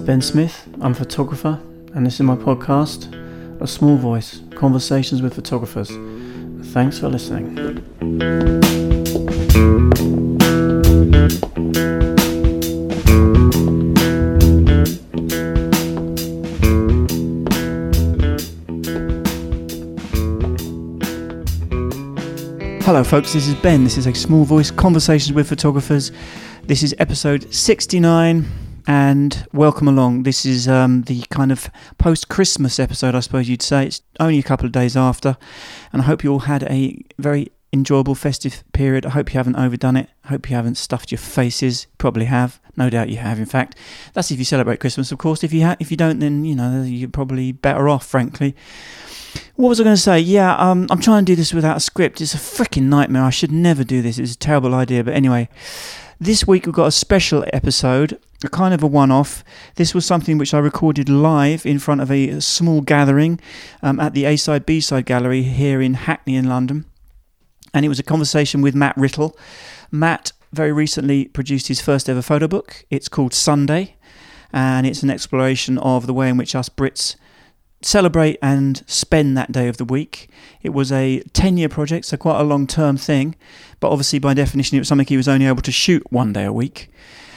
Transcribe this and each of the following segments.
Ben Smith, I'm a photographer, and this is my podcast, A Small Voice, Conversations with Photographers. Thanks for listening. Hello folks, this is Ben. This is A Small Voice, Conversations with Photographers. This is episode 69. And welcome along. This is the kind of post-Christmas episode, I suppose you'd say. It's only a couple of days after. And I hope you all had a very enjoyable festive period. I hope you haven't overdone it. I hope you haven't stuffed your faces. Probably have. No doubt you have, in fact. That's if you celebrate Christmas, of course. If you don't, then, you're probably better off, frankly. What was I going to say? Yeah, I'm trying to do this without a script. It's a freaking nightmare. I should never do this. It's a terrible idea. But anyway, this week we've got a special episode. A kind of a one-off. This was something which I recorded live in front of a small gathering at the A-Side, B-Side Gallery here in Hackney in London. And it was a conversation with Matt Rittall. Matt very recently produced his first ever photo book. It's called Sunday, and it's an exploration of the way in which us Brits celebrate and spend that day of the week. It was a 10-year project, so quite a long-term thing. But obviously, by definition, it was something he was only able to shoot one day a week.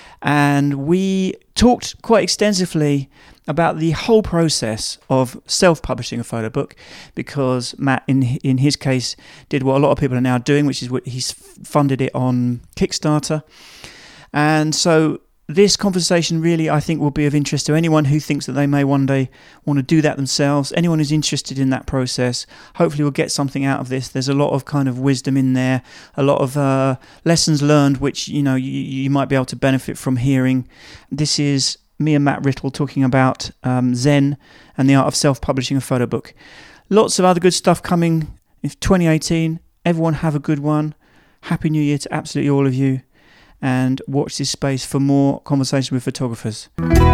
And we talked quite extensively about the whole process of self-publishing a photo book, because Matt, in his case, did what a lot of people are now doing, which is what he's funded it on Kickstarter. And so this conversation really, I think, will be of interest to anyone who thinks that they may one day want to do that themselves. Anyone who's interested in that process, hopefully will get something out of this. There's a lot of kind of wisdom in there, a lot of lessons learned, which, you might be able to benefit from hearing. This is me and Matt Rittall talking about Zen and the art of self-publishing a photo book. Lots of other good stuff coming in 2018. Everyone have a good one. Happy New Year to absolutely all of you. And watch this space for more conversation with photographers.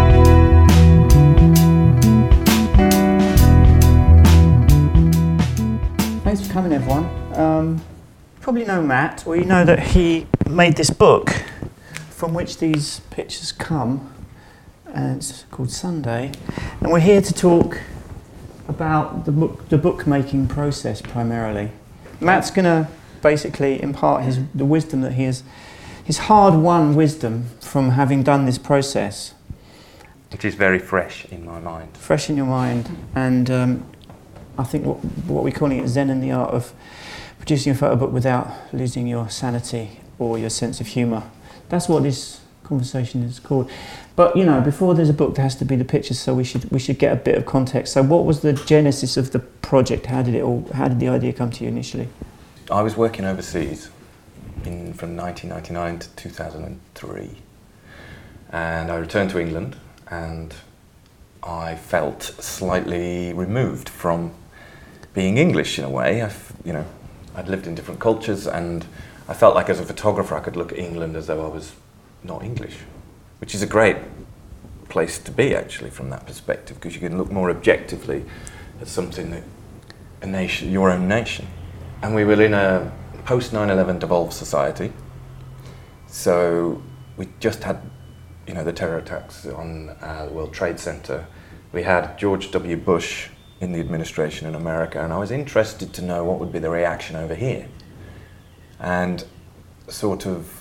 Thanks for coming, everyone. Probably know Matt, or you know that he made this book from which these pictures come, and it's called Sunday. And we're here to talk about the bookmaking process primarily. Matt's going to basically impart the wisdom that he has. His hard-won wisdom from having done this process. It is very fresh in my mind. Fresh in your mind. And I think what we're calling it Zen and the art of producing a photo book without losing your sanity or your sense of humour. That's what this conversation is called. But, before there's a book, there has to be the pictures, so we should get a bit of context. So what was the genesis of the project? How did the idea come to you initially? I was working overseas from 1999 to 2003, and I returned to England, and I felt slightly removed from being English in a way. I'd lived in different cultures, and I felt like as a photographer I could look at England as though I was not English, which is a great place to be actually from that perspective, because you can look more objectively at something that a nation, your own nation. And we were in a post 9/11 devolved society, so we just had, the terror attacks on the World Trade Center. We had George W. Bush in the administration in America, and I was interested to know what would be the reaction over here, and sort of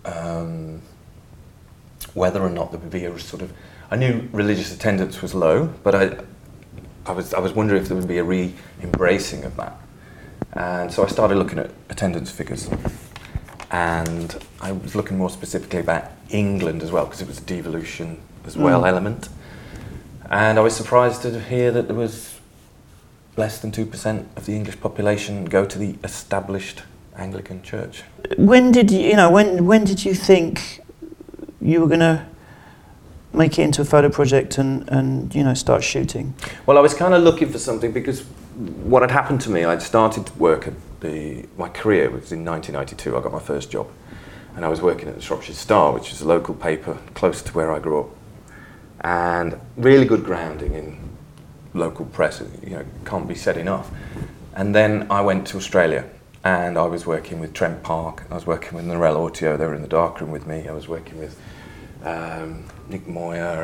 whether or not there would be I knew religious attendance was low, but I was wondering if there would be a re-embracing of that. And so I started looking at attendance figures, and I was looking more specifically about England as well, because it was a devolution as well element. And I was surprised to hear that there was less than 2% of the English population go to the established Anglican Church. When did you think you were going to make it into a photo project and start shooting? Well, I was kind of looking for something, because what had happened to me, I'd started to work at my career was in 1992. I got my first job, and I was working at the Shropshire Star, which is a local paper close to where I grew up, and really good grounding in local press. Can't be said enough. And then I went to Australia, and I was working with Trent Park. I was working with Narelle Autio. They were in the darkroom with me. I was working with Nick Moyer, and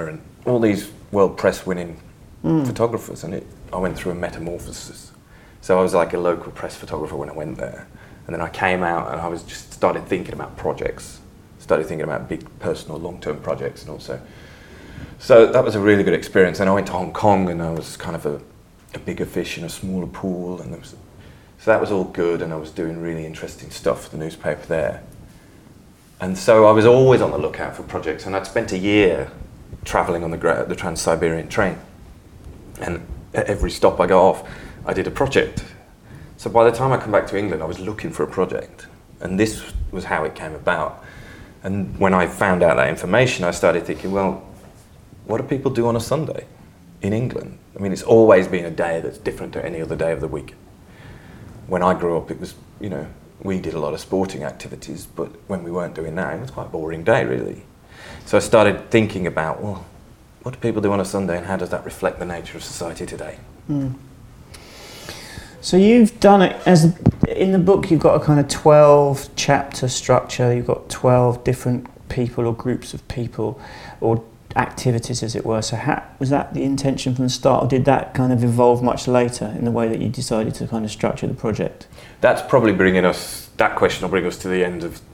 all these world press winning photographers, and I went through a metamorphosis. So I was like a local press photographer when I went there, and then I came out and I was just started thinking about projects, started thinking about big personal long-term projects, and also, so that was a really good experience. And I went to Hong Kong, and I was kind of a bigger fish in a smaller pool, and so that was all good, and I was doing really interesting stuff for the newspaper there. And so I was always on the lookout for projects, and I'd spent a year travelling on the Trans-Siberian train, and at every stop I got off, I did a project. So by the time I come back to England, I was looking for a project, and this was how it came about. And when I found out that information, I started thinking, well, what do people do on a Sunday in England? I mean, it's always been a day that's different to any other day of the week. When I grew up, it was, you know, we did a lot of sporting activities, but when we weren't doing that, it was quite a boring day, really. So I started thinking about, well, what do people do on a Sunday, and how does that reflect the nature of society today? So you've done it in the book. You've got a kind of 12 chapter structure. You've got 12 different people or groups of people or activities, as it were. So was that the intention from the start, or did that kind of evolve much later in the way that you decided to kind of structure the project? That's probably that question will bring us to the end of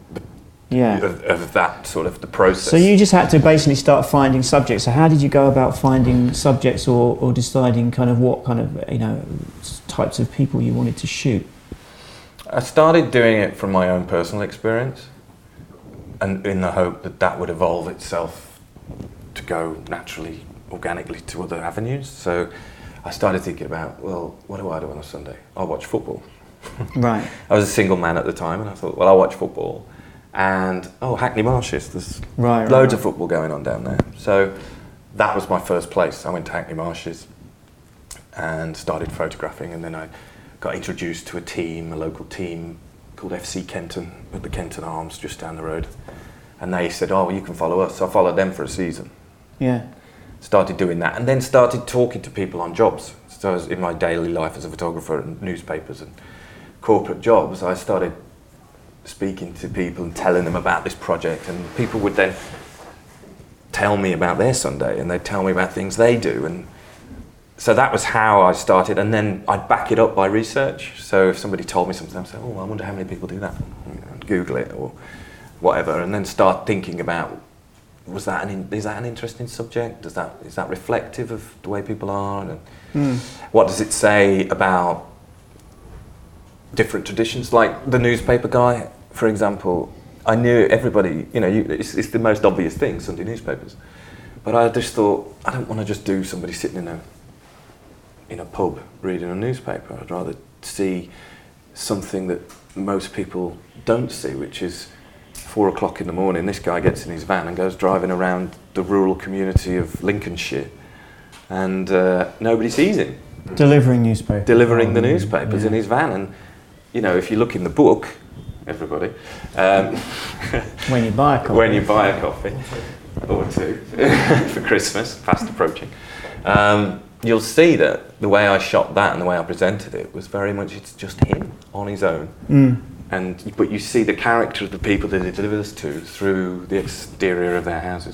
of that sort of the process. So you just had to basically start finding subjects. So how did you go about finding subjects or deciding kind of what kind of, you know, types of people you wanted to shoot? I started doing it from my own personal experience, and in the hope that that would evolve itself to go naturally, organically to other avenues. So I started thinking about, well, what do I do on a Sunday? I'll watch football. Right. I was a single man at the time, and I thought, well, I'll watch football. And Hackney Marshes, there's loads of football going on down there. So that was my first place. I went to Hackney Marshes and started photographing, and then I got introduced to a local team called FC Kenton at the Kenton Arms just down the road. And they said, oh, well, you can follow us. So I followed them for a season. Yeah. Started doing that, and then started talking to people on jobs. So in my daily life as a photographer and newspapers and corporate jobs, I started speaking to people and telling them about this project, and people would then tell me about their Sunday, and they'd tell me about things they do, and so that was how I started. And then I'd back it up by research. So if somebody told me something, I'd say, oh, I wonder how many people do that. I'd Google it or whatever, and then start thinking about, is that an interesting subject? Is that reflective of the way people are? And what does it say about different traditions? Like the newspaper guy, for example, I knew everybody, you know, it's the most obvious thing, Sunday newspapers. But I just thought, I don't want to just do somebody sitting in a pub reading a newspaper. I'd rather see something that most people don't see, which is 4 o'clock in the morning, this guy gets in his van and goes driving around the rural community of Lincolnshire, and nobody sees him. Delivering newspapers. Delivering the newspapers in his van. And, you know, if you look in the book, everybody, when you buy a coffee or two for Christmas, fast approaching, you'll see that the way I shot that and the way I presented it was very much, it's just him on his own. But you see the character of the people that it delivers to through the exterior of their houses.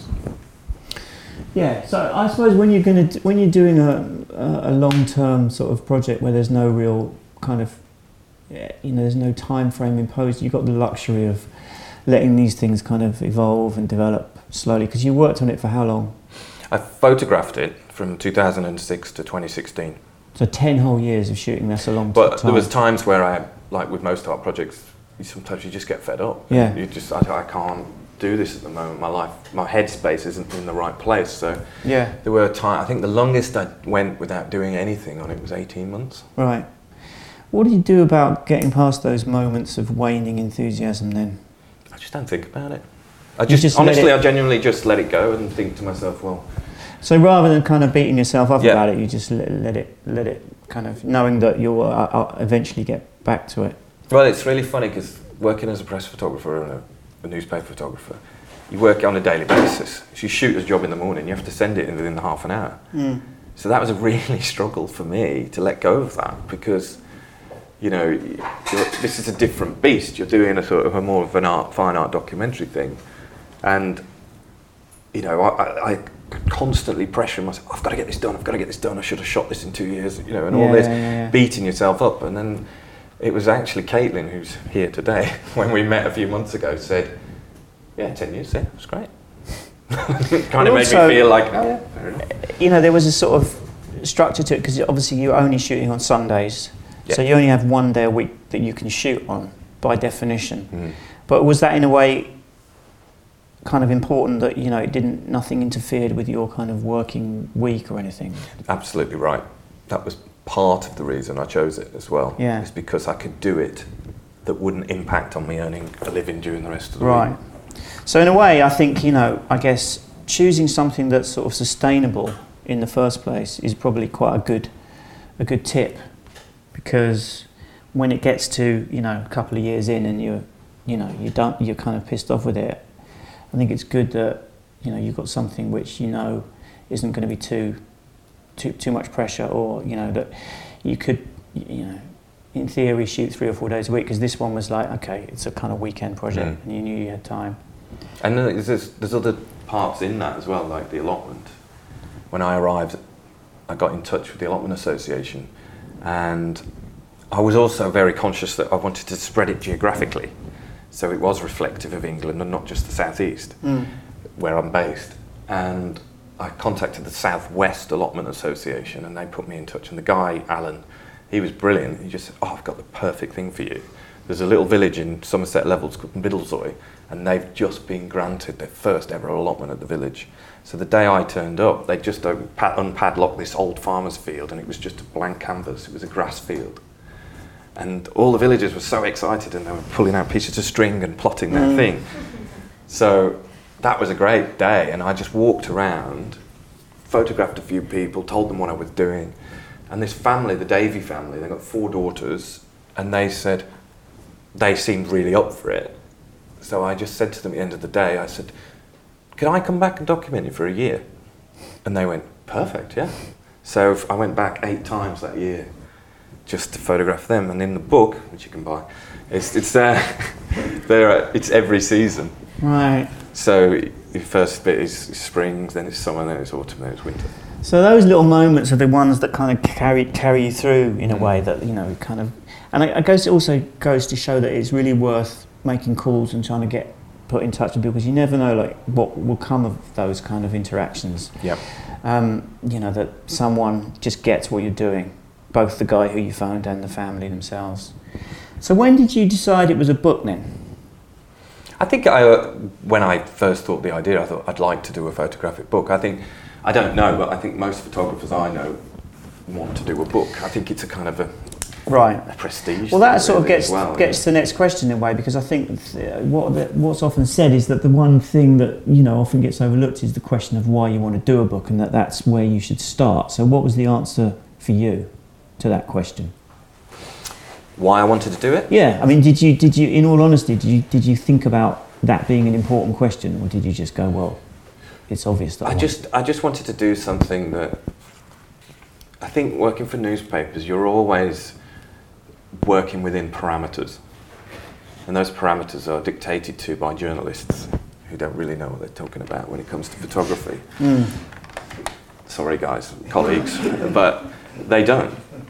Yeah, so I suppose when you're doing a long-term sort of project where there's no real kind of, you know, there's no time frame imposed, you've got the luxury of letting these things kind of evolve and develop slowly, because you worked on it for how long? I photographed it from 2006 to 2016. So 10 whole years of shooting, that's a long time. But there was times where like with most art projects, sometimes you just get fed up. Yeah. I can't do this at the moment. My headspace isn't in the right place. So yeah. There were times, I think the longest I went without doing anything on it was 18 months. Right. What do you do about getting past those moments of waning enthusiasm then? I just don't think about it. I genuinely just let it go and think to myself, well. So rather than kind of beating yourself up about it, you just let it kind of, knowing that you'll eventually get back to it. Well, it's really funny because working as a press photographer and a newspaper photographer, you work on a daily basis. If you shoot a job in the morning, you have to send it within half an hour. So that was a really struggle for me to let go of that, because, you know, this is a different beast. You're doing a more of an fine art documentary thing, and you know, constantly pressuring myself. I've got to get this done. I should have shot this in 2 years, you know, and all this, beating yourself up. And then it was actually Caitlin, who's here today, when we met a few months ago, said, yeah, 10 years, yeah, it was great. Kind of made me feel like, oh yeah, fair enough. You know, there was a sort of structure to it, because obviously you're only shooting on Sundays, so you only have 1 day a week that you can shoot on, by definition. But was that in a way kind of important that, you know, nothing interfered with your kind of working week or anything? Absolutely right. That was part of the reason I chose it as well. Yeah. It's because I could do it that wouldn't impact on me earning a living during the rest of the week. So in a way, I think, you know, I guess choosing something that's sort of sustainable in the first place is probably quite a good tip, because when it gets to, you know, a couple of years in and you're kind of pissed off with it, I think it's good that, you know, you've got something which, you know, isn't going to be too much pressure, or, you know, that you could, you know, in theory shoot 3 or 4 days a week, because this one was like, okay, it's a kind of weekend project and you knew you had time. And there's other parts in that as well, like the allotment. When I arrived, I got in touch with the Allotment Association, and I was also very conscious that I wanted to spread it geographically, so it was reflective of England and not just the southeast, where I'm based. And I contacted the Southwest Allotment Association, and they put me in touch. And the guy, Alan, he was brilliant. He just said, "Oh, I've got the perfect thing for you. There's a little village in Somerset Levels called Middlezoy, and they've just been granted their first ever allotment at the village." So the day I turned up, they just unpadlocked this old farmer's field, and it was just a blank canvas. It was a grass field. And all the villagers were so excited, and they were pulling out pieces of string and plotting their thing. So that was a great day, and I just walked around, photographed a few people, told them what I was doing. And this family, the Davey family, they got 4 daughters, and they said they seemed really up for it. So I just said to them at the end of the day, I said, "Can I come back and document you for a year?" And they went, "Perfect, yeah." So I went back 8 times that year just to photograph them. And in the book, which you can buy, it's every season. Right. So the first bit is spring, then it's summer, then it's autumn, then it's winter. So those little moments are the ones that kind of carry you through in a way that, you know, kind of, and I guess it also goes to show that it's really worth making calls and trying to get put in touch with people, because you never know like what will come of those kind of interactions. Yep. You know, that someone just gets what you're doing, both the guy who you phoned and the family themselves. So when did you decide it was a book then? I think when I first thought the idea, I thought I'd like to do a photographic book. I don't know, but I think most photographers I know want to do a book. I think it's a kind of a prestige. Well, that sort of gets to the next question in a way, because I think what's often said is that the one thing that, you know, often gets overlooked is the question of why you want to do a book, and that's where you should start. So what was the answer for you to that question? Why I wanted to do it? Yeah, I mean, did you, in all honesty, did you think about that being an important question, or did you just go, well, it's obvious that I just wanted to do something that, I think working for newspapers, you're always working within parameters, and those parameters are dictated to by journalists who don't really know what they're talking about when it comes to photography. Sorry guys, colleagues, but they don't,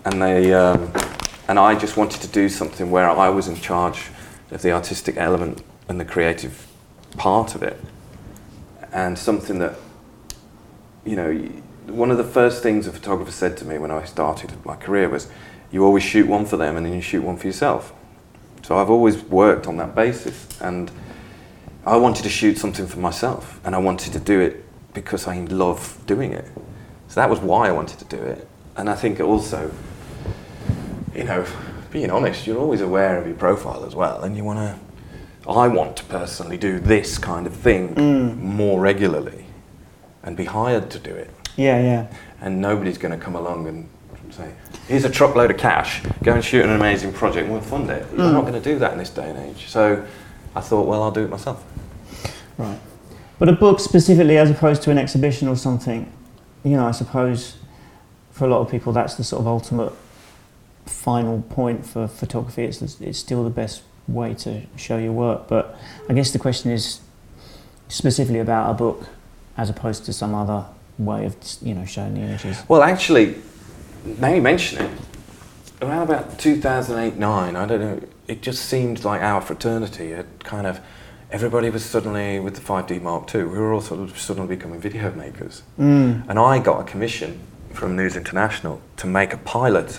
and I just wanted to do something where I was in charge of the artistic element and the creative part of it, and something that, you know, one of the first things a photographer said to me when I started my career was, you always shoot one for them and then you shoot one for yourself. So I've always worked on that basis, and I wanted to shoot something for myself, and I wanted to do it because I love doing it. So that was why I wanted to do it. And I think also, you know, being honest, you're always aware of your profile as well, and I want to personally do this kind of thing more regularly and be hired to do it. Yeah. And nobody's going to come along and say, here's a truckload of cash, go and shoot an amazing project and we'll fund it. You're not going to do that in this day and age. So I thought, well, I'll do it myself. Right. But a book specifically, as opposed to an exhibition or something, you know, I suppose for a lot of people that's the sort of ultimate final point for photography. It's still the best way to show your work. But I guess the question is specifically about a book. as opposed to some other way of, showing the images? Well, actually, now you mention it, around about 2008-9, I don't know, it just seemed like our fraternity had kind of, everybody was suddenly, with the 5D Mark II, we were all sort of suddenly becoming video makers. And I got a commission from News International to make a pilot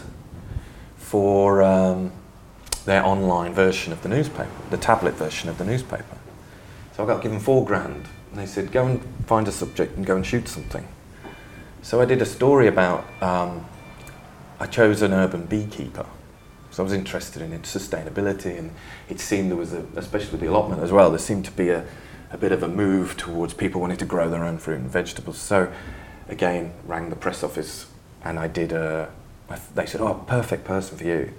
for their online version of the newspaper, the tablet version of the newspaper. So I got given $4,000, and they said, go and find a subject and go and shoot something. So I did a story about, I chose an urban beekeeper. So I was interested in sustainability, and it seemed there was, especially with the allotment as well, there seemed to be a bit of a move towards people wanting to grow their own fruit and vegetables. So again, rang the press office, and I did they said, oh, perfect person for you.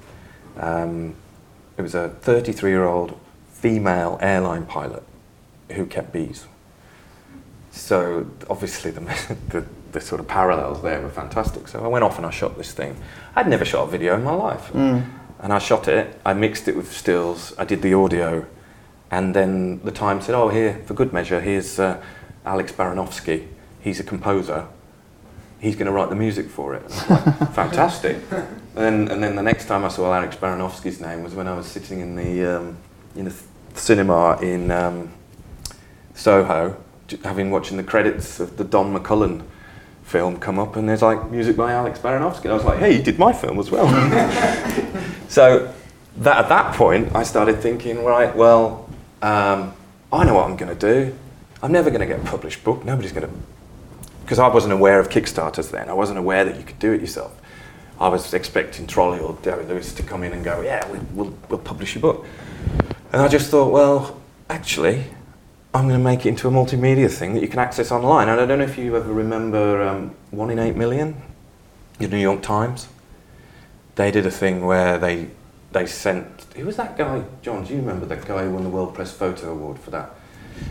It was a 33-year-old female airline pilot who kept bees. So obviously the sort of parallels there were fantastic. So I went off and I shot this thing. I'd never shot a video in my life. And I shot it, I mixed it with stills, I did the audio, and then the Times said, oh, here, for good measure, here's Alex Baranovsky. He's a composer. He's going to write the music for it. Like, fantastic. And then the next time I saw Alex Baranovsky's name was when I was sitting in the cinema in Soho, watching the credits of the Don McCullum film come up, and there's like music by Alex Baranovsky. And I was like, hey, he did my film as well. So at that point, I started thinking, right, well, I know what I'm going to do. I'm never going to get a published book. Nobody's going to, because I wasn't aware of Kickstarters then. I wasn't aware that you could do it yourself. I was expecting Trolley or Derry Lewis to come in and go, yeah, we'll publish your book. And I just thought, well, actually, I'm going to make it into a multimedia thing that you can access online. And I don't know if you ever remember 1 in 8 million, the New York Times. They did a thing where they sent, who was that guy? John, do you remember that guy who won the World Press Photo Award for that?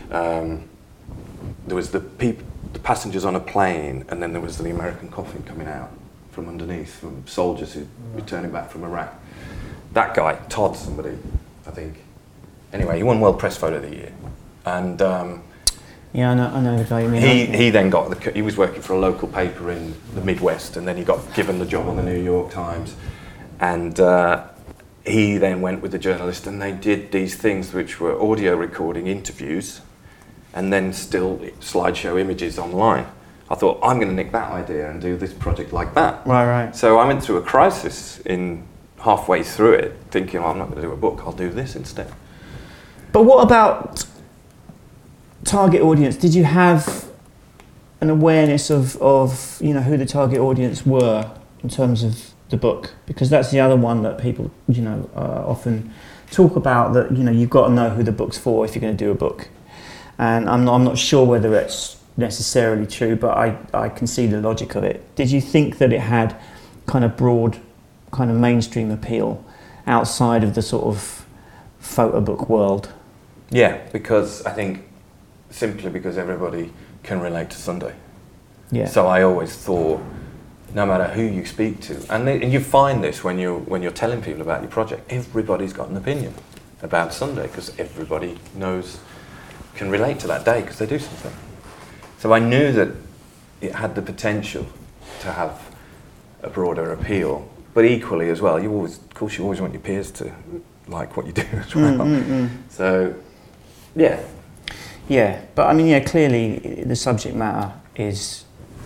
There was the passengers on a plane, and then there was the American coffin coming out from underneath, from soldiers who were returning back from Iraq. That guy, Todd somebody, I think. Anyway, he won World Press Photo of the Year. And yeah, I know the guy you mean. He then got he was working for a local paper in the Midwest, and then he got given the job on the New York Times, and he then went with the journalist, and they did these things which were audio recording interviews, and then still slideshow images online. I thought, I'm going to nick that idea and do this project like that. Right. So I went through a crisis in halfway through it, thinking, well, I'm not going to do a book. I'll do this instead. But what about target audience? Did you have an awareness of who the target audience were in terms of the book? Because that's the other one that people often talk about, that you've got to know who the book's for if you're going to do a book. And I'm not sure whether it's necessarily true, but I can see the logic of it. Did you think that it had kind of broad, kind of mainstream appeal outside of the sort of photo book world? Yeah, because I think simply because everybody can relate to Sunday. Yeah. So I always thought, no matter who you speak to, and you find this when you're telling people about your project, everybody's got an opinion about Sunday because everybody can relate to that day because they do something. So I knew that it had the potential to have a broader appeal, but equally as well, you always want your peers to like what you do as well. So, yeah. Yeah, but I mean, clearly the subject matter is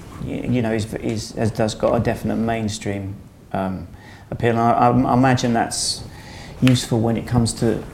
does got a definite mainstream appeal. And I imagine that's useful when it comes to,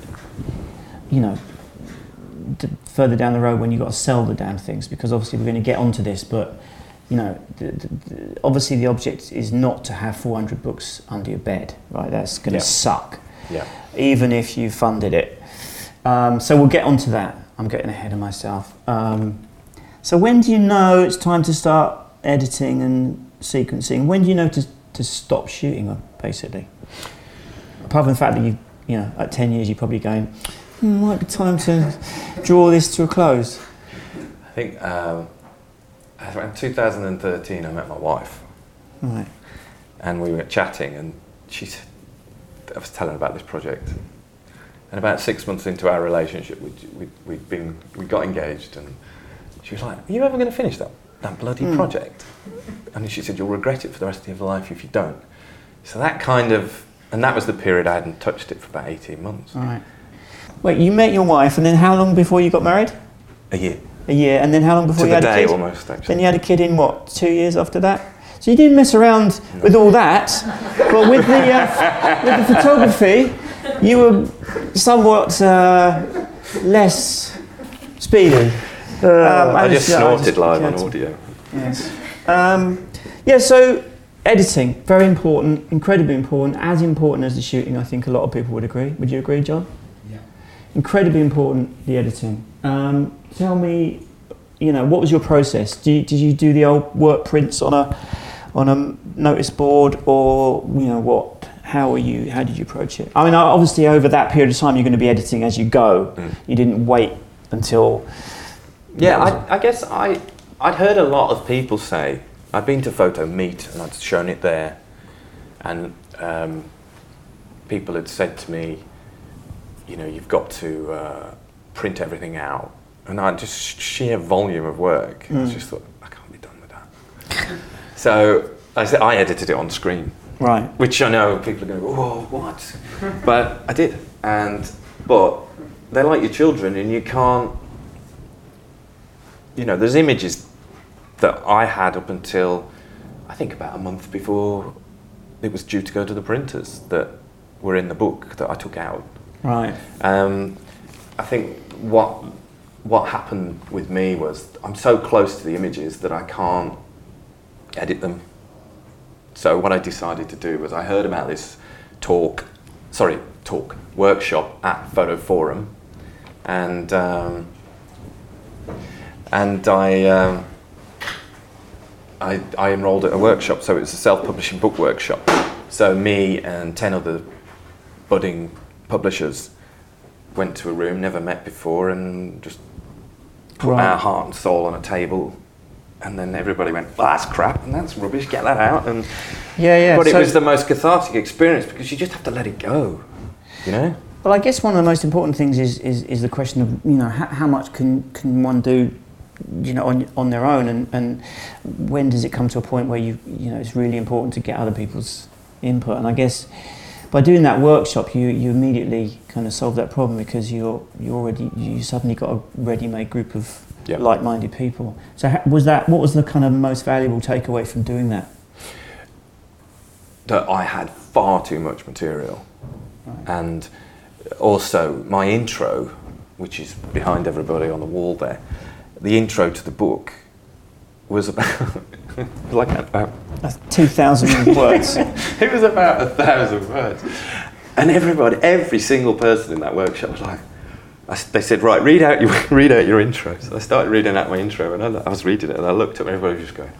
further down the road when you've got to sell the damn things, because obviously we're going to get onto this, but obviously the object is not to have 400 books under your bed, right? That's going to suck, even if you funded it. So we'll get onto that. I'm getting ahead of myself. So when do you know it's time to start editing and sequencing? When do you know to stop shooting, basically? Apart from the fact that at 10 years you're probably going, might be time to draw this to a close. I think around 2013 I met my wife. Right. And we were chatting, and she said, I was telling her about this project. And about 6 months into our relationship, we got engaged, and She was like, are you ever going to finish that bloody project? And she said, you'll regret it for the rest of your life if you don't. So that kind of, and that was the period I hadn't touched it for about 18 months. All right. Wait, you met your wife, and then how long before you got married? A year. A year, and then how long before you had a kid? To the day almost, actually. Then you had a kid in what, 2 years after that? So you didn't mess around with all that, but with the photography, you were somewhat less speedy. I just snorted live on audio. Yes. So editing, very important, incredibly important, as important as the shooting. I think a lot of people would agree. Would you agree, John? Yeah. Incredibly important, the editing. Tell me, what was your process? Did you do the old work prints on a notice board, or what? How did you approach it? I mean, obviously over that period of time you're going to be editing as you go. You didn't wait until. Yeah, I guess I'd heard a lot of people say, I'd been to Photo Meet and I'd shown it there, and people had said to me, you've got to print everything out, and I just sheer volume of work. I just thought, I can't be done with that. So I edited it on screen. Right. Which I know people are going to go, oh, what? But I did. But they're like your children, and you can't, there's images that I had up until, I think about a month before it was due to go to the printers, that were in the book that I took out. Right. I think what happened with me was I'm so close to the images that I can't edit them. So what I decided to do was I heard about this workshop at Photo Forum, and I enrolled at a workshop. So it was a self-publishing book workshop. So me and 10 other budding publishers went to a room, never met before, and just put our heart and soul on a table. And then everybody went, well, that's crap and that's rubbish, get that out. And But it was the most cathartic experience because you just have to let it go, Well, I guess one of the most important things is the question of, how much can one do, on their own, and when does it come to a point where it's really important to get other people's input. And I guess by doing that workshop, you immediately kind of solve that problem because you suddenly got a ready-made group of like-minded people. So what was the kind of most valuable takeaway from doing that? That I had far too much material. Right. And also my intro, which is behind everybody on the wall there, the intro to the book was about That's 2,000 words. It was about 1,000 words. And every single person in that workshop was like, they said, right, read out your intro. So I started reading out my intro, and I was reading it, and I looked at everybody was just going,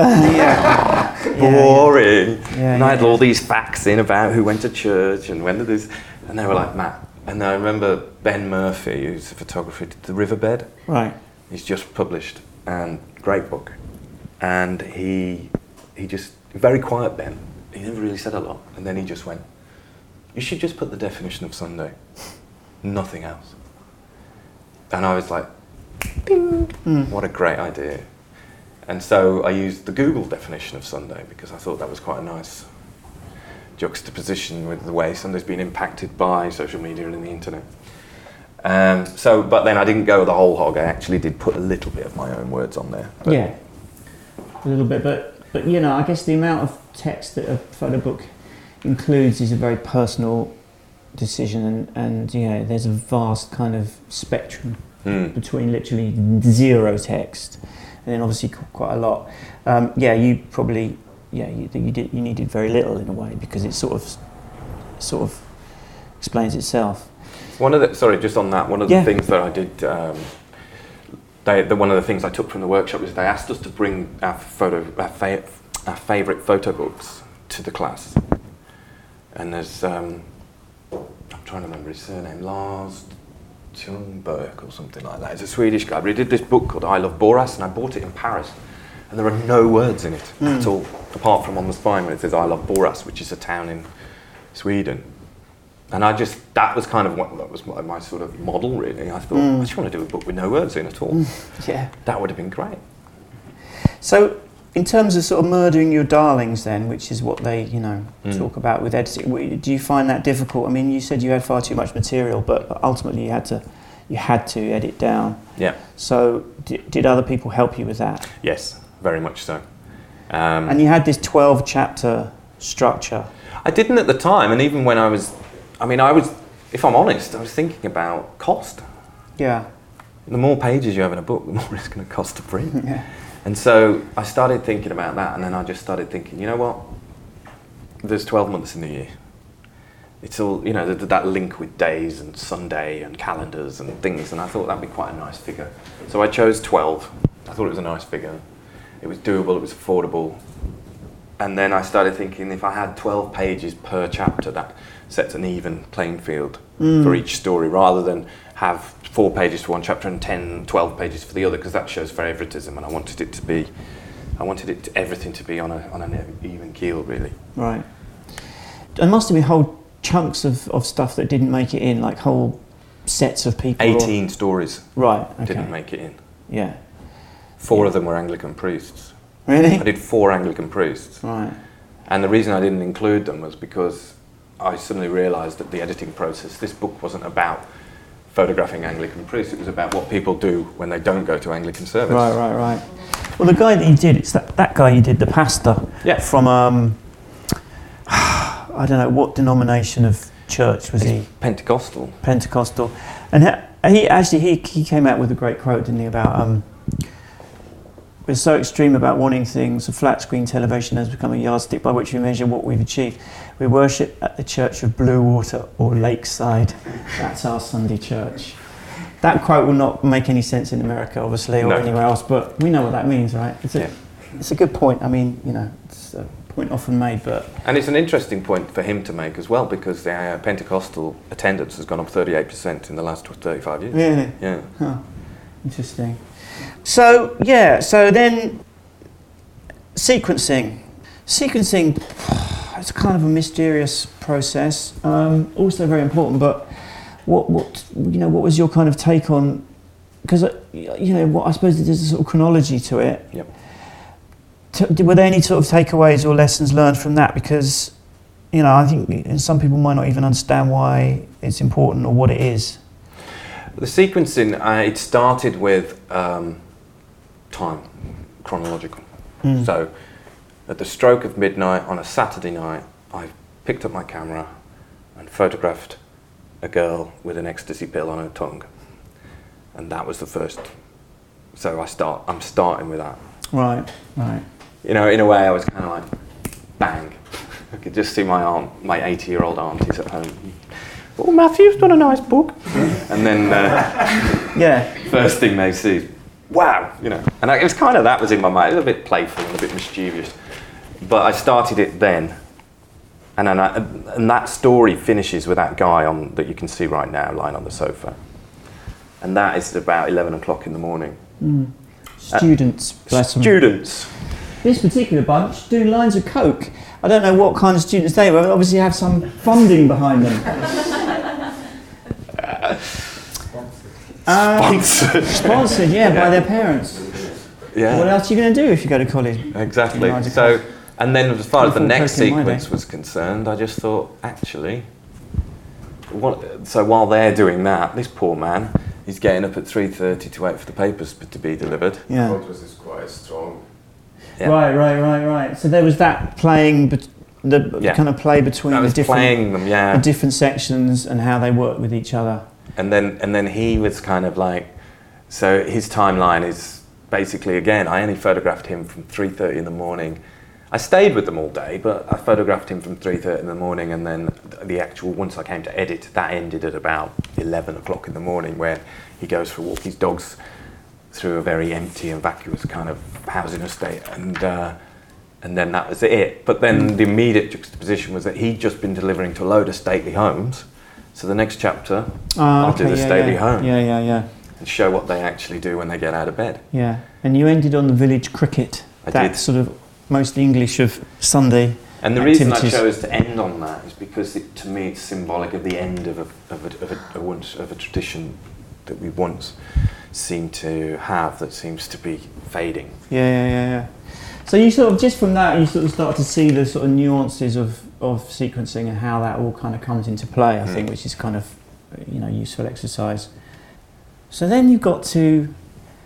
boring. And I had all these facts in about who went to church and when did this, and they were like, Matt. And I remember Ben Murphy, who's a photographer, did The Riverbed. Right. He's just published, and great book. And he just, very quiet Ben, he never really said a lot, and then he just went, you should just put the definition of Sunday, nothing else. And I was like, ding, what a great idea. And so I used the Google definition of Sunday because I thought that was quite a nice juxtaposition with the way Sunday's been impacted by social media and the internet. But then I didn't go the whole hog. I actually did put a little bit of my own words on there. Yeah, a little bit. But I guess the amount of text that a photo book includes is a very personal decision, and there's a vast kind of spectrum between literally zero text and then obviously quite a lot. You probably you needed very little in a way because it sort of explains itself. One of the things that I did, one of the things I took from the workshop is they asked us to bring our favourite photo books to the class. And there's, I'm trying to remember his surname, Lars Thunberg or something like that. He's a Swedish guy, but he did this book called I Love Boras, and I bought it in Paris. And there are no words in it at all, apart from on the spine where it says I Love Boras, which is a town in Sweden. And that was kind of that was my sort of model, really. I thought, I just want to do a book with no words in at all. Yeah. That would have been great. So, in terms of sort of murdering your darlings then, which is what they, talk about with editing, do you find that difficult? I mean, you said you had far too much material, but ultimately you had to edit down. Yeah. So, did other people help you with that? Yes, very much so. And you had this 12-chapter structure. I didn't at the time, and even when I was, if I'm honest, I was thinking about cost. Yeah. The more pages you have in a book, the more it's going to cost to print. Yeah. And so I started thinking about that, and then I just started thinking, you know what? There's 12 months in the year. It's all, that link with days and Sunday and calendars and things, and I thought that'd be quite a nice figure. So I chose 12. I thought it was a nice figure. It was doable, it was affordable. And then I started thinking, if I had 12 pages per chapter, that sets an even playing field for each story, rather than have 4 pages for one chapter and 12 pages for the other, because that shows favoritism, and I wanted everything to be on an even keel, really. Right. There must have been whole chunks of stuff that didn't make it in, like whole sets of people. 18 stories. Right. Okay. Didn't make it in. Yeah. 4 of them were Anglican priests. Really? I did 4 Anglican priests. Right. And the reason I didn't include them was because I suddenly realised that the editing process, this book wasn't about photographing Anglican priests, it was about what people do when they don't go to Anglican service. Right. Well, the guy that you did, it's that guy you did, the pastor, from, I don't know, what denomination of church was he? Pentecostal. And he came out with a great quote, didn't he, about... We're so extreme about wanting things. A flat screen television has become a yardstick by which we measure what we've achieved. We worship at the Church of Bluewater or Lakeside. That's our Sunday church. That quote will not make any sense in America, obviously, or anywhere else, but we know what that means, right? It's a good point. I mean, it's a point often made, but... And it's an interesting point for him to make as well, because the Pentecostal attendance has gone up 38% in the last 35 years. Really? Yeah. Huh. Interesting. So then sequencing, it's kind of a mysterious process, also very important, but what was your kind of take on, because I suppose there's a sort of chronology to it. Yep. Were there any sort of takeaways or lessons learned from that? Because I think some people might not even understand why it's important or what it is. The sequencing, it started with time, chronological. So at the stroke of midnight on a Saturday night, I picked up my camera and photographed a girl with an ecstasy pill on her tongue. And that was the first. So I'm starting with that. Right. In a way I was kind of like, bang. I could just see my 80-year-old aunties at home. Oh, Matthew's done a nice book. And then first thing they see, wow, And it was kind of, that was in my mind. It was a bit playful and a bit mischievous. But I started it then. And that story finishes with that guy that you can see right now lying on the sofa. And that is about 11 o'clock in the morning. Students, bless them. Students. This particular bunch do lines of coke. I don't know what kind of students they were, but obviously have some funding behind them. Sponsored, by their parents. Yeah. What else are you going to do if you go to college? Exactly. So, and then as far as the next sequence was concerned, I just thought, actually, so while they're doing that, this poor man, he's getting up at 3:30 to wait for the papers to be delivered. Yeah. The contrast is quite strong. Yeah. Right. So there was that playing, kind of play between the different sections and how they work with each other. And then he was kind of like, so his timeline is basically, again, I only photographed him from 3:30 in the morning. I stayed with them all day, but I photographed him from 3:30 in the morning, and then once I came to edit, that ended at about 11 o'clock in the morning, where he goes for a walk his dogs through a very empty and vacuous kind of housing estate, and then that was it. But then the immediate juxtaposition was that he'd just been delivering to a load of stately homes. So the next chapter, I'll do the stately home. Yeah. And show what they actually do when they get out of bed. Yeah, and you ended on the village cricket. I did. Sort of most English of Sunday. And the reason I activities. chose to end on that is because to me it's symbolic of the end of a tradition that we once seemed to have that seems to be fading. Yeah. So you sort of, just from that, you sort of start to see the sort of nuances of sequencing and how that all kind of comes into play, I think, which is kind of, useful exercise. So then you've got to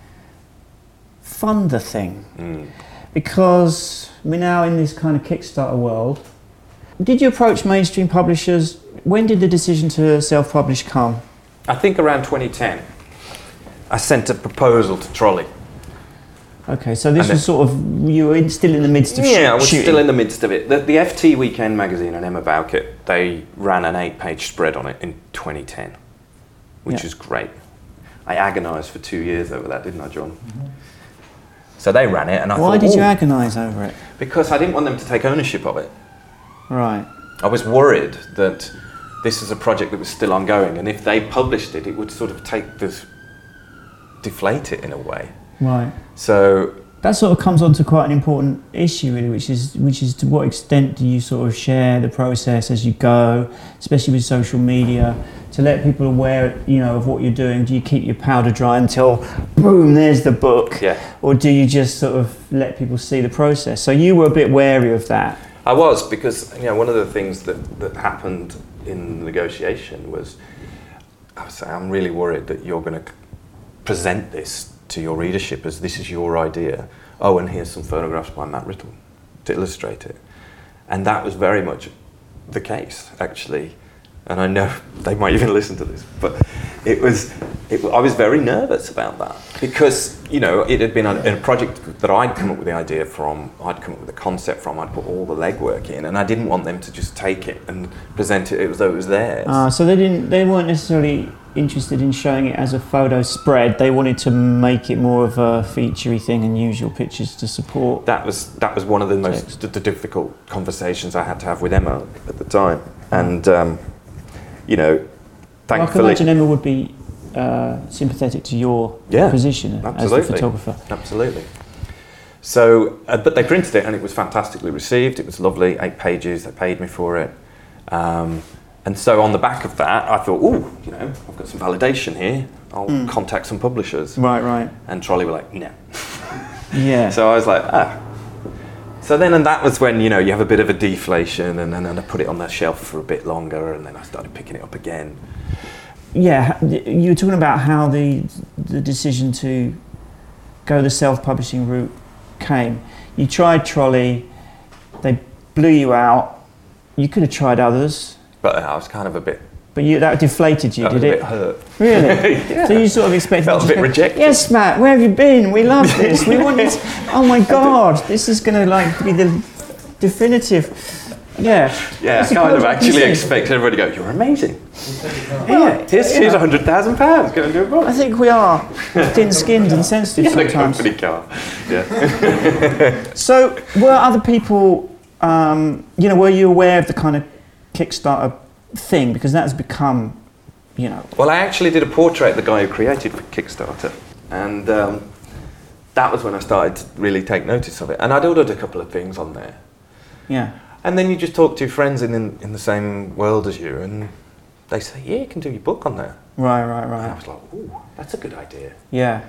fund the thing. Because we're now in this kind of Kickstarter world. Did you approach mainstream publishers? When did the decision to self-publish come? I think around 2010, I sent a proposal to Trolley. Okay, so this was sort of, you were still in the midst of shooting. Yeah, I was still in the midst of it. The FT Weekend magazine and Emma Bowkett, they ran an 8-page spread on it in 2010, which is great. I agonised for 2 years over that, didn't I, John? Mm-hmm. So they ran it, and I thought, why did you agonise over it? Because I didn't want them to take ownership of it. Right. I was worried that this is a project that was still ongoing, and if they published it, it would sort of deflate it in a way. Right. So that sort of comes on to quite an important issue, really, which is to what extent do you sort of share the process as you go, especially with social media, to let people aware, of what you're doing. Do you keep your powder dry until, boom, there's the book? Yeah. Or do you just sort of let people see the process? So you were a bit wary of that. I was, because one of the things that happened in the negotiation was, I'm really worried that you're going to present this to your readership as this is your idea. Oh, and here's some photographs by Matt Riddle to illustrate it. And that was very much the case, actually. And I know they might even listen to this, but I was very nervous about that because, it had been a project that I'd come up with the idea from, I'd come up with the concept from, I'd put all the legwork in, and I didn't want them to just take it and present it as though it was theirs. So they weren't necessarily interested in showing it as a photo spread. They wanted to make it more of a featurey thing and use your pictures to support. That was one of the most the difficult conversations I had to have with Emma at the time, and thankfully, I can imagine Emma would be sympathetic to your position as the photographer. Absolutely. So, but they printed it and it was fantastically received. It was lovely, 8 pages. They paid me for it. And so on the back of that, I thought, I've got some validation here. I'll contact some publishers. Right. And Trolley were like, no. Yeah. So I was like, So then, and that was when, you have a bit of a deflation, and then I put it on the shelf for a bit longer, and then I started picking it up again. Yeah, you were talking about how the decision to go the self-publishing route came. You tried Trolley, they blew you out. You could have tried others. But I was kind of a bit... But that deflated you, did it? A bit hurt. Really? Yeah. So you sort of expected... Felt a bit rejected. Yes, Matt, where have you been? We love this. We want this. Oh my God, this is going to be the definitive... Yeah. Yeah, I kind of actually expected everybody to go, you're amazing. Yeah. Here's £100,000. Go and do a book. I think we are thin-skinned and sensitive sometimes. The company car. Yeah. So were other people, were you aware of the kind of Kickstarter thing? Because that has become, Well, I actually did a portrait of the guy who created Kickstarter. And that was when I started to really take notice of it. And I'd ordered a couple of things on there. Yeah. And then you just talk to friends in the same world as you, and they say, yeah, you can do your book on there. Right. And I was like, ooh, that's a good idea. Yeah.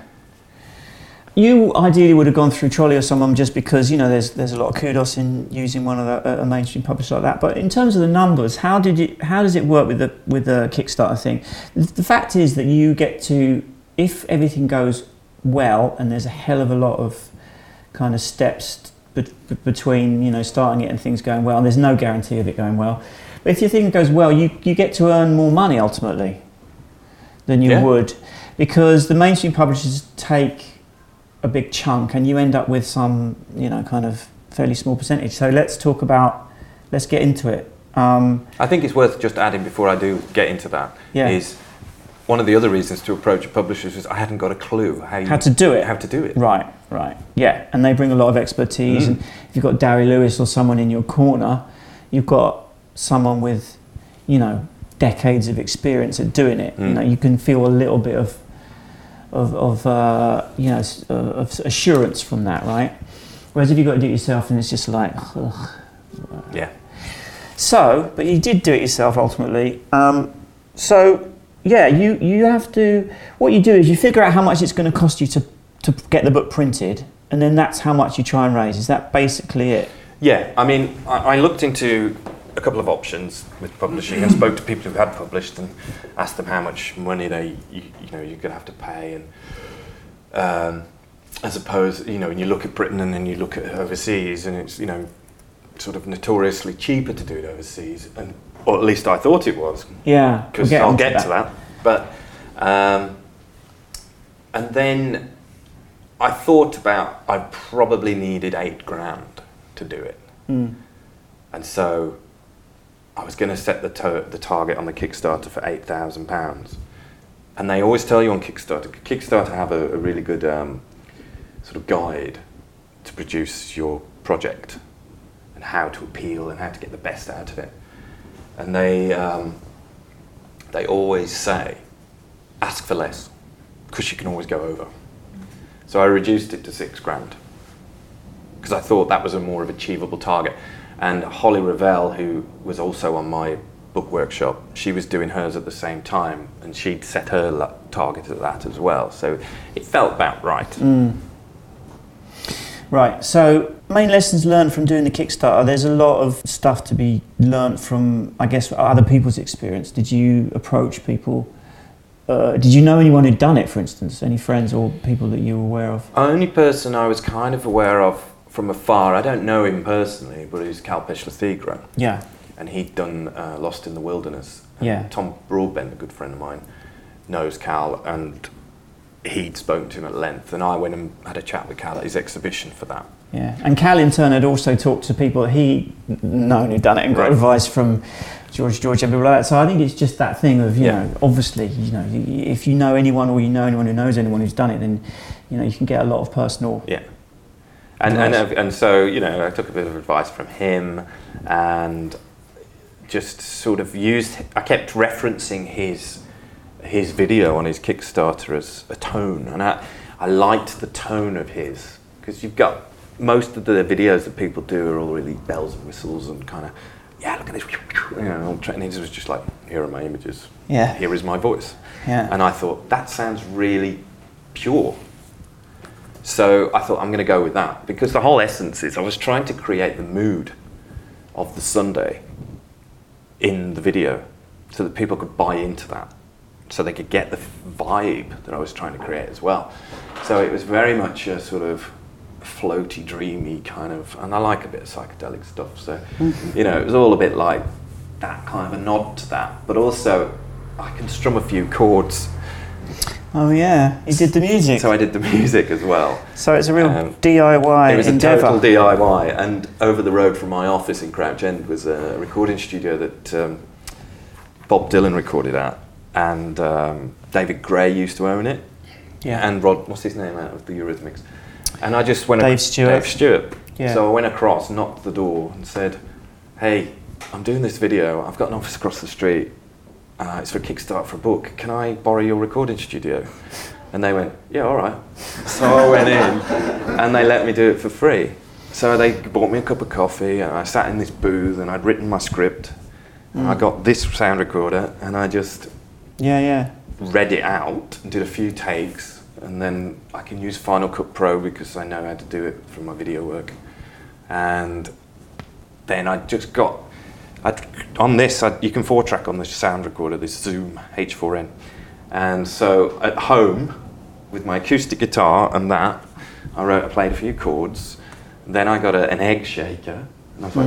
You ideally would have gone through Trolley or someone just because, there's a lot of kudos in using one of a mainstream publisher like that. But in terms of the numbers, how does it work with the Kickstarter thing? The fact is that you get to, if everything goes well, and there's a hell of a lot of kind of steps between starting it and things going well, and there's no guarantee of it going well, but if your thing goes well, you get to earn more money ultimately than you would, because the mainstream publishers take a big chunk and you end up with some kind of fairly small percentage. So let's get into it. I think it's worth just adding before I do get into that is one of the other reasons to approach publishers is I hadn't got a clue how to do it. Right. Yeah, and they bring a lot of expertise. And if you've got Darry Lewis or someone in your corner, you've got someone with, decades of experience at doing it. You can feel a little bit of assurance from that, right? Whereas if you've got to do it yourself, and it's just like, Yeah. So, but you did do it yourself ultimately. So, yeah, you have to. What you do is you figure out how much it's going to cost you to get the book printed, and then that's how much you try and raise. Is that basically it? Yeah. I mean, I looked into a couple of options with publishing and spoke to people who had published and asked them how much money you're going to have to pay, and I suppose when you look at Britain and then you look at overseas, and it's sort of notoriously cheaper to do it overseas, or at least I thought it was. Yeah, because I'll get to that. But and then I thought about I probably needed $8,000 to do it, and so I was going to set the target on the Kickstarter for £8,000. And they always tell you on Kickstarter have a really good sort of guide to produce your project and how to appeal and how to get the best out of it. And they always say, ask for less, because you can always go over. So I reduced it to £6,000 because I thought that was a more of achievable target. And Holly Revell, who was also on my book workshop, she was doing hers at the same time, and she'd set her target at that as well. So it felt about right. Right, so main lessons learned from doing the Kickstarter. There's a lot of stuff to be learned from, I guess, other people's experience. Did you approach people? Did you know anyone who'd done it, for instance? Any friends or people that you were aware of? Only person I was kind of aware of from afar, I don't know him personally, but he's Kalpesh Lathigra. Yeah. And he'd done Lost in the Wilderness. Yeah. Tom Broadbent, a good friend of mine, knows Cal, and he'd spoken to him at length, and I went and had a chat with Cal at his exhibition for that. Yeah, and Cal in turn had also talked to people that he'd known who'd done it and got advice from George and people like that. So I think it's just that thing of, you know, obviously, if you know anyone or you know anyone who knows anyone who's done it, then, you can get a lot of personal... Yeah. And so, I took a bit of advice from him and just sort of I kept referencing his video on his Kickstarter as a tone, and I liked the tone of his, because you've got most of the videos that people do are all really bells and whistles and kind of, look at this, and his was just like, here are my images, here is my voice, and I thought, that sounds really pure. So I thought, I'm going to go with that, because the whole essence is I was trying to create the mood of the Sunday in the video so that people could buy into that, so they could get the vibe that I was trying to create as well. So it was very much a sort of floaty, dreamy kind of, and I like a bit of psychedelic stuff, so it was all a bit like that, kind of a nod to that, but also I can strum a few chords. Oh yeah, you did the music. So I did the music as well. So it's a real DIY It was endeavour. A total DIY, and over the road from my office in Crouch End was a recording studio that Bob Dylan recorded at, and David Gray used to own it. Yeah. And Rod, what's his name out of the Eurythmics? And I just went... Dave Stewart. Yeah. So I went across, knocked the door and said, hey, I'm doing this video, I've got an office across the street. It's for Kickstart for a book. Can I borrow your recording studio? And they went, yeah, all right. So I went in, and they let me do it for free. So they bought me a cup of coffee, and I sat in this booth, and I'd written my script, and I got this sound recorder, and I just read it out and did a few takes, and then I can use Final Cut Pro because I know how to do it from my video work. And then I just got... on this, you can 4-track on this sound recorder, this Zoom H4n. And so at home, with my acoustic guitar and that, I played a few chords. Then I got an egg shaker, and I was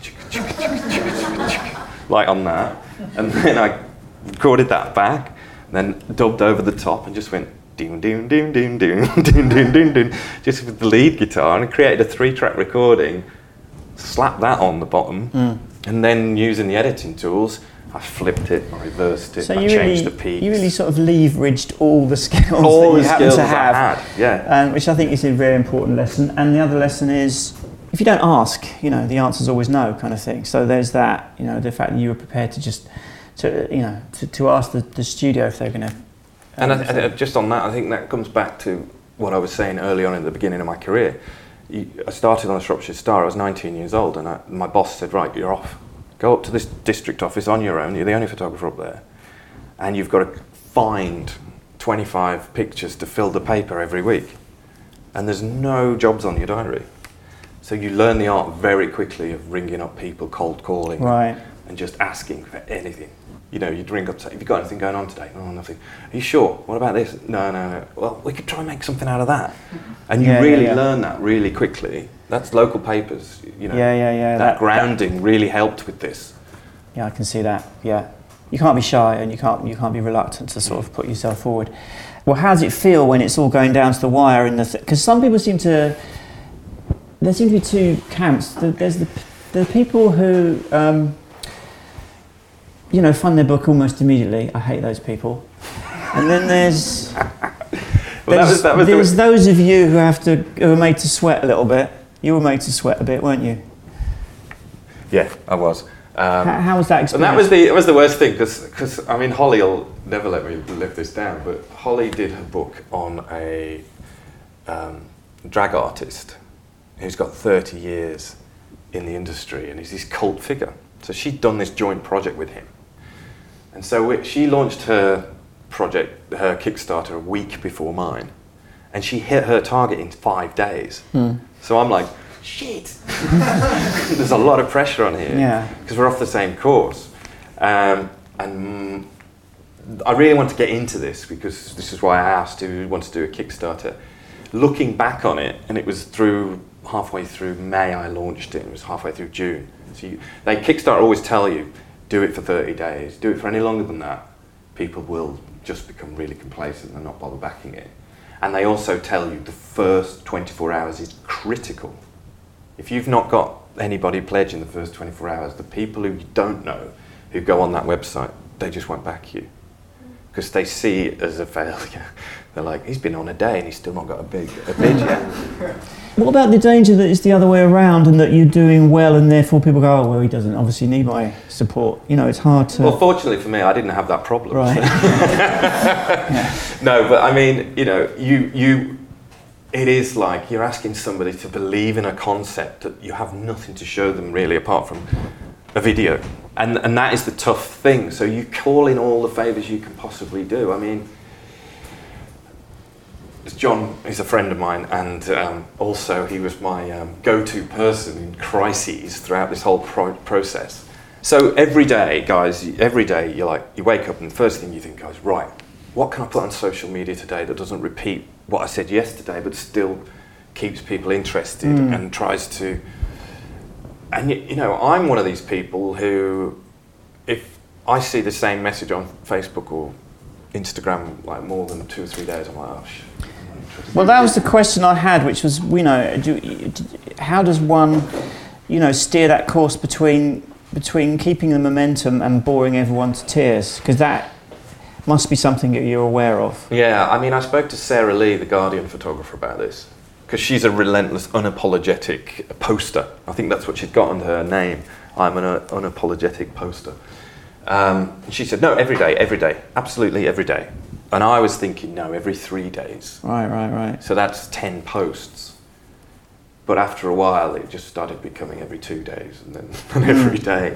like on that. And then I recorded that back, then dubbed over the top and just went doom doom doom doom doom doom doom doom doom, just with the lead guitar, and created a 3-track recording. Slapped that on the bottom. And then using the editing tools, I flipped it, I reversed it, I changed the peaks. You really sort of leveraged all the skills that you happen to have. Which I think is a very important lesson. And the other lesson is, if you don't ask, the answer's always no, kind of thing. So there's that, the fact that you were prepared to just, to ask the studio if they're going to... And just on that, I think that comes back to what I was saying early on in the beginning of my career. I started on the Shropshire Star. I was 19 years old, and my boss said, "Right, you're off. Go up to this district office on your own. You're the only photographer up there, and you've got to find 25 pictures to fill the paper every week. And there's no jobs on your diary, so you learn the art very quickly of ringing up people, cold calling, Right. and just asking for anything. You know, you'd ring up, say, have you got anything going on today? No, nothing. Are you sure? What about this? No. Well, we could try and make something out of that. And you really learn that really quickly. That's local papers, you know. Yeah. That grounding really helped with this. Yeah, I can see that. Yeah, you can't be shy, and you can't be reluctant to sort of put yourself forward. Well, how does it feel when it's all going down to the wire? Because some people there seem to be two camps. There's the people who fund their book almost immediately. I hate those people. And then there's there's those of you who are made to sweat a little bit. You were made to sweat a bit, weren't you? Yeah, I was. How was that experience? And it was the worst thing, because I mean, Holly will never let me live this down, but Holly did her book on a drag artist who's got 30 years in the industry, and he's this cult figure. So she'd done this joint project with him. And so she launched her project, her Kickstarter, a week before mine, and she hit her target in 5 days. So I'm like, shit, there's a lot of pressure on here, because we're off the same course. And I really want to get into this, because this is why I asked who wants to do a Kickstarter. Looking back on it, and it was halfway through May I launched it, it was halfway through June. So Kickstarter always tell you, do it for 30 days, do it for any longer than that, people will just become really complacent and not bother backing it. And they also tell you the first 24 hours is critical. If you've not got anybody pledge in the first 24 hours, the people who you don't know who go on that website, they just won't back you, because they see it as a failure. They're like, he's been on a day and he's still not got a bid yet. What about the danger that it's the other way around, and that you're doing well and therefore people go, oh, well, he doesn't obviously need my support. You know, it's hard to... Well, fortunately for me, I didn't have that problem. Right. No, but I mean, you know, it is like you're asking somebody to believe in a concept that you have nothing to show them really apart from a video. And that is the tough thing. So you call in all the favours you can possibly do. I mean, John is a friend of mine, and also he was my go-to person in crises throughout this whole process. So every day, guys, you wake up and the first thing you think, guys, right, what can I put on social media today that doesn't repeat what I said yesterday but still keeps people interested and tries to... And you know, I'm one of these people who, if I see the same message on Facebook or Instagram like more than 2 or 3 days, I'm like, oh shit. Well, that was the question I had, which was, you know, how does one, you know, steer that course between keeping the momentum and boring everyone to tears? Because that must be something that you're aware of. Yeah, I mean, I spoke to Sarah Lee, the Guardian photographer, about this, because she's a relentless, unapologetic poster. I think that's what she's got under her name. I'm an unapologetic poster. She said, no, every day, absolutely every day. And I was thinking, no, every 3 days. Right. So that's 10 posts. But after a while, it just started becoming every 2 days and then every day.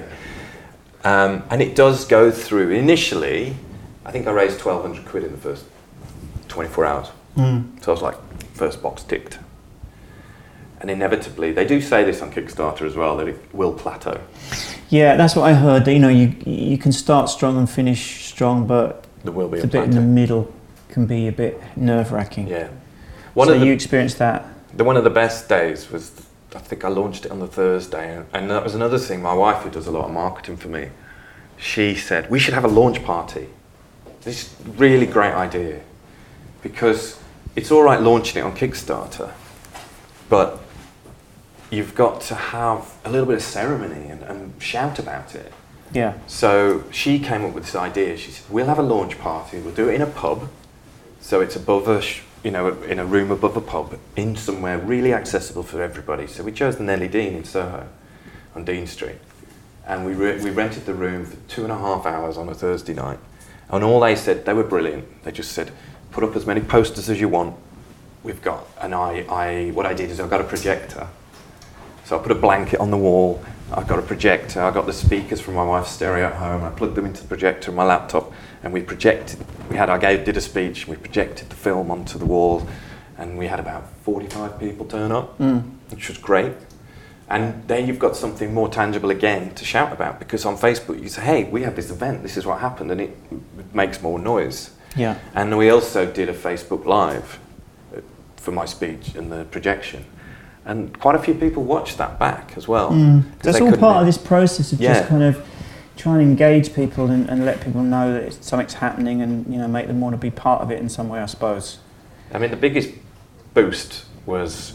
And it does go through. Initially, I think I raised 1,200 quid in the first 24 hours. So I was like, first box ticked. And inevitably, they do say this on Kickstarter as well, that it will plateau. Yeah, that's what I heard. You know, you can start strong and finish strong, but there will be the bit in the middle can be a bit nerve-wracking. Yeah. You experienced that? One of the best days was, I think I launched it on the Thursday, and that was another thing. My wife, who does a lot of marketing for me, she said, we should have a launch party. This really great idea, because it's all right launching it on Kickstarter, but you've got to have a little bit of ceremony and shout about it. Yeah. So she came up with this idea. She said, we'll have a launch party. We'll do it in a pub. So it's above in a room above a pub, in somewhere really accessible for everybody. So we chose the Nelly Dean in Soho on Dean Street. And we rented the room for 2.5 hours on a Thursday night. And all they said, they were brilliant. They just said, put up as many posters as you want. we've got, and what I did is I got a projector. So I put a blanket on the wall, I got a projector, I got the speakers from my wife's stereo at home, I plugged them into the projector on my laptop, and we did a speech, we projected the film onto the wall, and we had about 45 people turn up, which was great. And then you've got something more tangible again to shout about, because on Facebook you say, hey, we had this event, this is what happened, and it makes more noise. Yeah. And we also did a Facebook Live for my speech and the projection. And quite a few people watched that back as well. That's all part of this process of just kind of trying to engage people and let people know that something's happening, and make them want to be part of it in some way, I suppose. I mean, the biggest boost was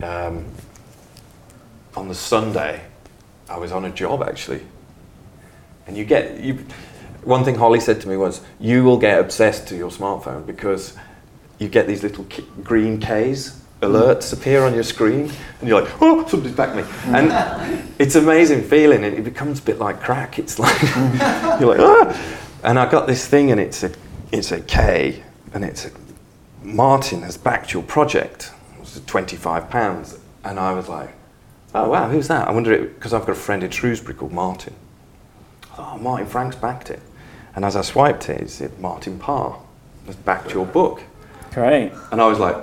on the Sunday, I was on a job actually. And one thing Holly said to me was, you will get obsessed to your smartphone because you get these little green Ks alerts appear on your screen, and you're like, oh, somebody's back me. And it's an amazing feeling, and it becomes a bit like crack. It's like, you're like, ah! And I got this thing, and it's a K, and it's Martin has backed your project. It was £25. And I was like, oh wow, who's that? I wonder, because I've got a friend in Shrewsbury called Martin. I thought, oh, Martin Frank's backed it. And as I swiped it said, Martin Parr has backed your book. Great. And I was like,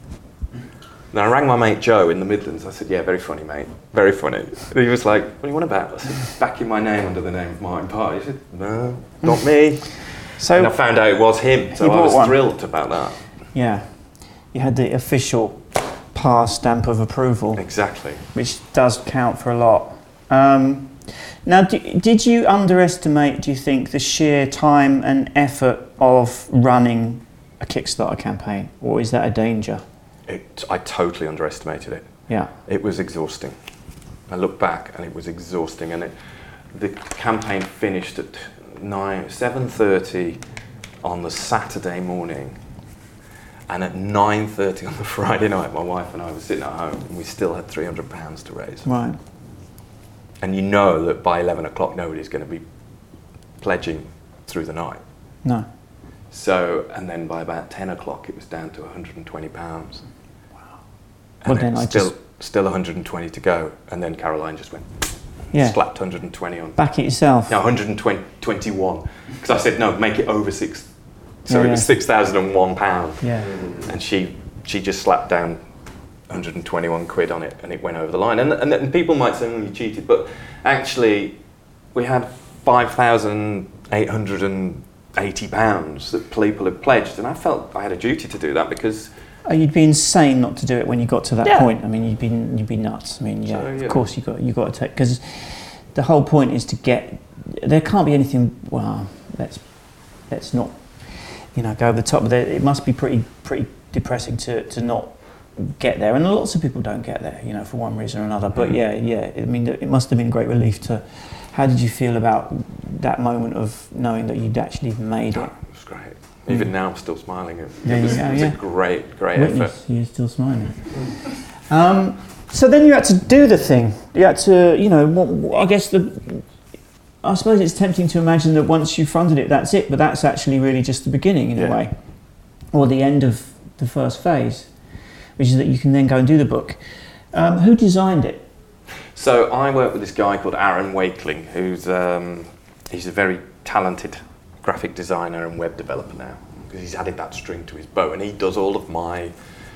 then I rang my mate Joe in the Midlands. I said, yeah, very funny, mate, very funny. And he was like, what do you want about? I said, backing my name under the name of Martin Parr. He said, no, not me. So and I found out it was him, so I was thrilled about that. Yeah, you had the official Parr stamp of approval. Exactly. Which does count for a lot. Now, did you underestimate, do you think, the sheer time and effort of running a Kickstarter campaign, or is that a danger? I totally underestimated it. Yeah. It was exhausting. I look back and it was exhausting, and the campaign finished at 7:30 on the Saturday morning, and at 9:30 on the Friday night, my wife and I were sitting at home, and we still had £300 to raise. Right. And you know that by 11 o'clock nobody's going to be pledging through the night. No. So, and then by about 10 o'clock it was down to £120. Wow. And well, then still 120 to go, and then Caroline just went, slapped 120 on. Back it yourself. No, 121, because I said no, make it over six. So it was £6,001. Yeah. And she just slapped down 121 quid on it, and it went over the line. And people might say, you cheated, but actually we had £5,880 that people had pledged, and I felt I had a duty to do that because. You'd be insane not to do it when you got to that point. I mean, you'd be nuts. I mean, of course you got to take, because the whole point is to get. There can't be anything. Well, let's not, go over the top. But it must be pretty depressing to not get there, and lots of people don't get there, for one reason or another. But I mean, it must have been a great relief to. How did you feel about that moment of knowing that you'd actually made it? It was great. Even now, I'm still smiling. It was a great effort. You're still smiling. So then you had to do the thing. You had to, I suppose it's tempting to imagine that once you funded it, that's it. But that's actually really just the beginning, in a way, or the end of the first phase, which is that you can then go and do the book. Who designed it? So I work with this guy called Aaron Wakeling, who's he's a very talented graphic designer and web developer now, because he's added that string to his bow, and he does all of my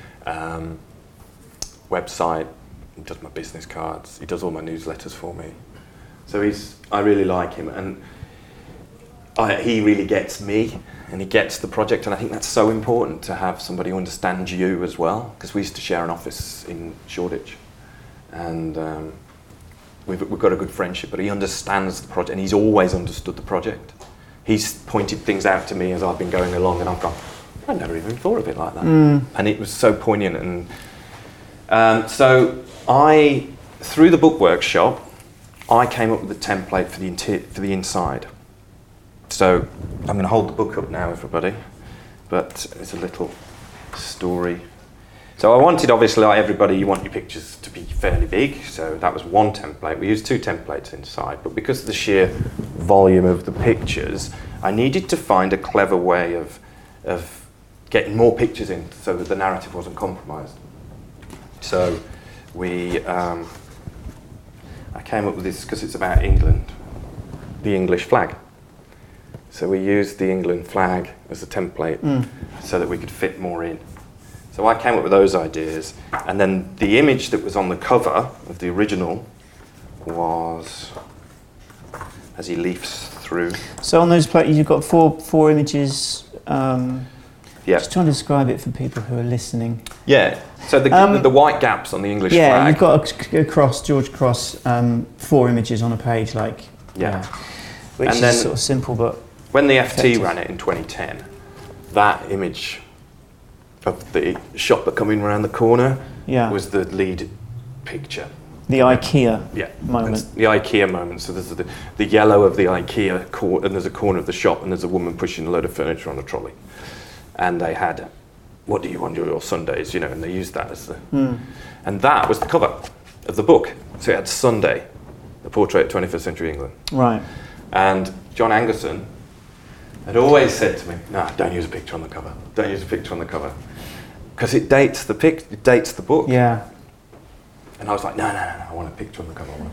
website, he does my business cards, he does all my newsletters for me. So I really like him, and he really gets me, and he gets the project, and I think that's so important to have somebody who understands you as well, because we used to share an office in Shoreditch, and we've got a good friendship, but he understands the project, and he's always understood the project. He's pointed things out to me as I've been going along, and I've gone, I never even thought of it like that. And it was so poignant. And so through the book workshop, I came up with a template for the inside. So I'm going to hold the book up now, everybody, but it's a little story. So I wanted, obviously, like everybody, you want your pictures to be fairly big, so that was one template. We used two templates inside, but because of the sheer volume of the pictures, I needed to find a clever way of getting more pictures in so that the narrative wasn't compromised. So I came up with this because it's about England, the English flag. So we used the England flag as a template so that we could fit more in. So I came up with those ideas, and then the image that was on the cover of the original was as he leafs through. So on those plates, you've got four images. Just trying to describe it for people who are listening. Yeah. So the white gaps on the English flag. Yeah, you've got a cross, George Cross, 4 images on a page, like. Yeah. Which and is then sort of simple, but. When the FT effective. ran it in 2010, that image of the shop that coming around the corner was the lead picture. The IKEA moment. It's the IKEA moment. So there's the yellow of the IKEA and there's a corner of the shop, and there's a woman pushing a load of furniture on a trolley. And they had, what do you want to do your Sundays? And they used that as the... And that was the cover of the book. So it had Sunday, the portrait of 21st century England. Right. And John Angerson had always said to me, no, don't use a picture on the cover. Don't use a picture on the cover. Because it dates the book. Yeah. And I was like, no, I want a picture on the cover,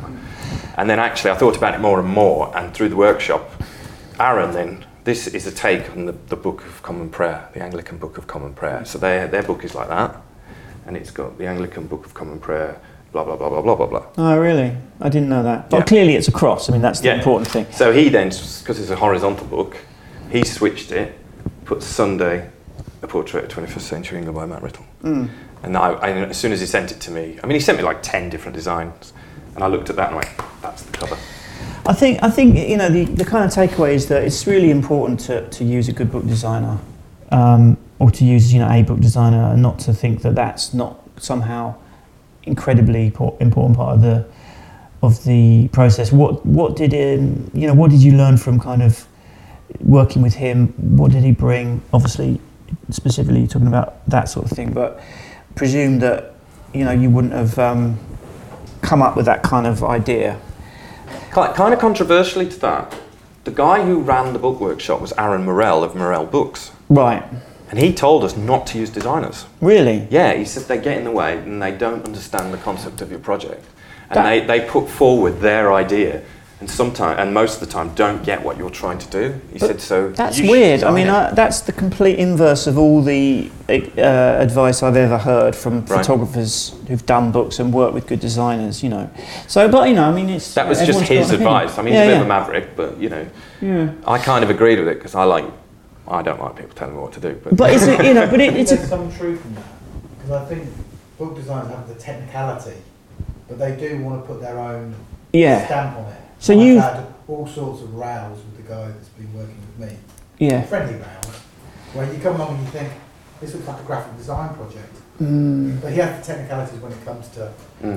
And then actually I thought about it more and more, and through the workshop, Aaron then, this is a take on the Book of Common Prayer, the Anglican Book of Common Prayer. So their book is like that, and it's got the Anglican Book of Common Prayer, blah, blah, blah, blah, blah, blah, blah. Oh, really? I didn't know that. Well, clearly it's a cross. I mean, that's the important thing. So he then, because it's a horizontal book, he switched it, put Sunday, a portrait of 21st century England by Matt Riddle. And as soon as he sent it to me, he sent me like 10 different designs, and I looked at that and went, that's the cover. I think the kind of takeaway is that it's really important to use a good book designer, or to use a book designer, and not to think that that's not somehow incredibly important part of the process. What did you learn from kind of working with him? What did he bring? Obviously, specifically talking about that sort of thing, but presume that you wouldn't have come up with that kind of idea. Kind of controversially to that, the guy who ran the book workshop was Aaron Morell of Morell Books. Right. And he told us not to use designers. Really? Yeah, he said they get in the way and they don't understand the concept of your project. And they put forward their idea, and most of the time don't get what you're trying to do. He said so. That's weird. That's the complete inverse of all the advice I've ever heard from photographers who've done books and worked with good designers. So, but it's that was just his advice. He's a bit of a maverick, but I kind of agreed with it because I don't like people telling me what to do. But it's there's some truth in that, because I think book designers have the technicality, but they do want to put their own stamp on it. So I've had all sorts of rows with the guy that's been working with me. Yeah. Friendly rows, where you come along and you think, this looks like a graphic design project. But he has the technicalities when it comes to,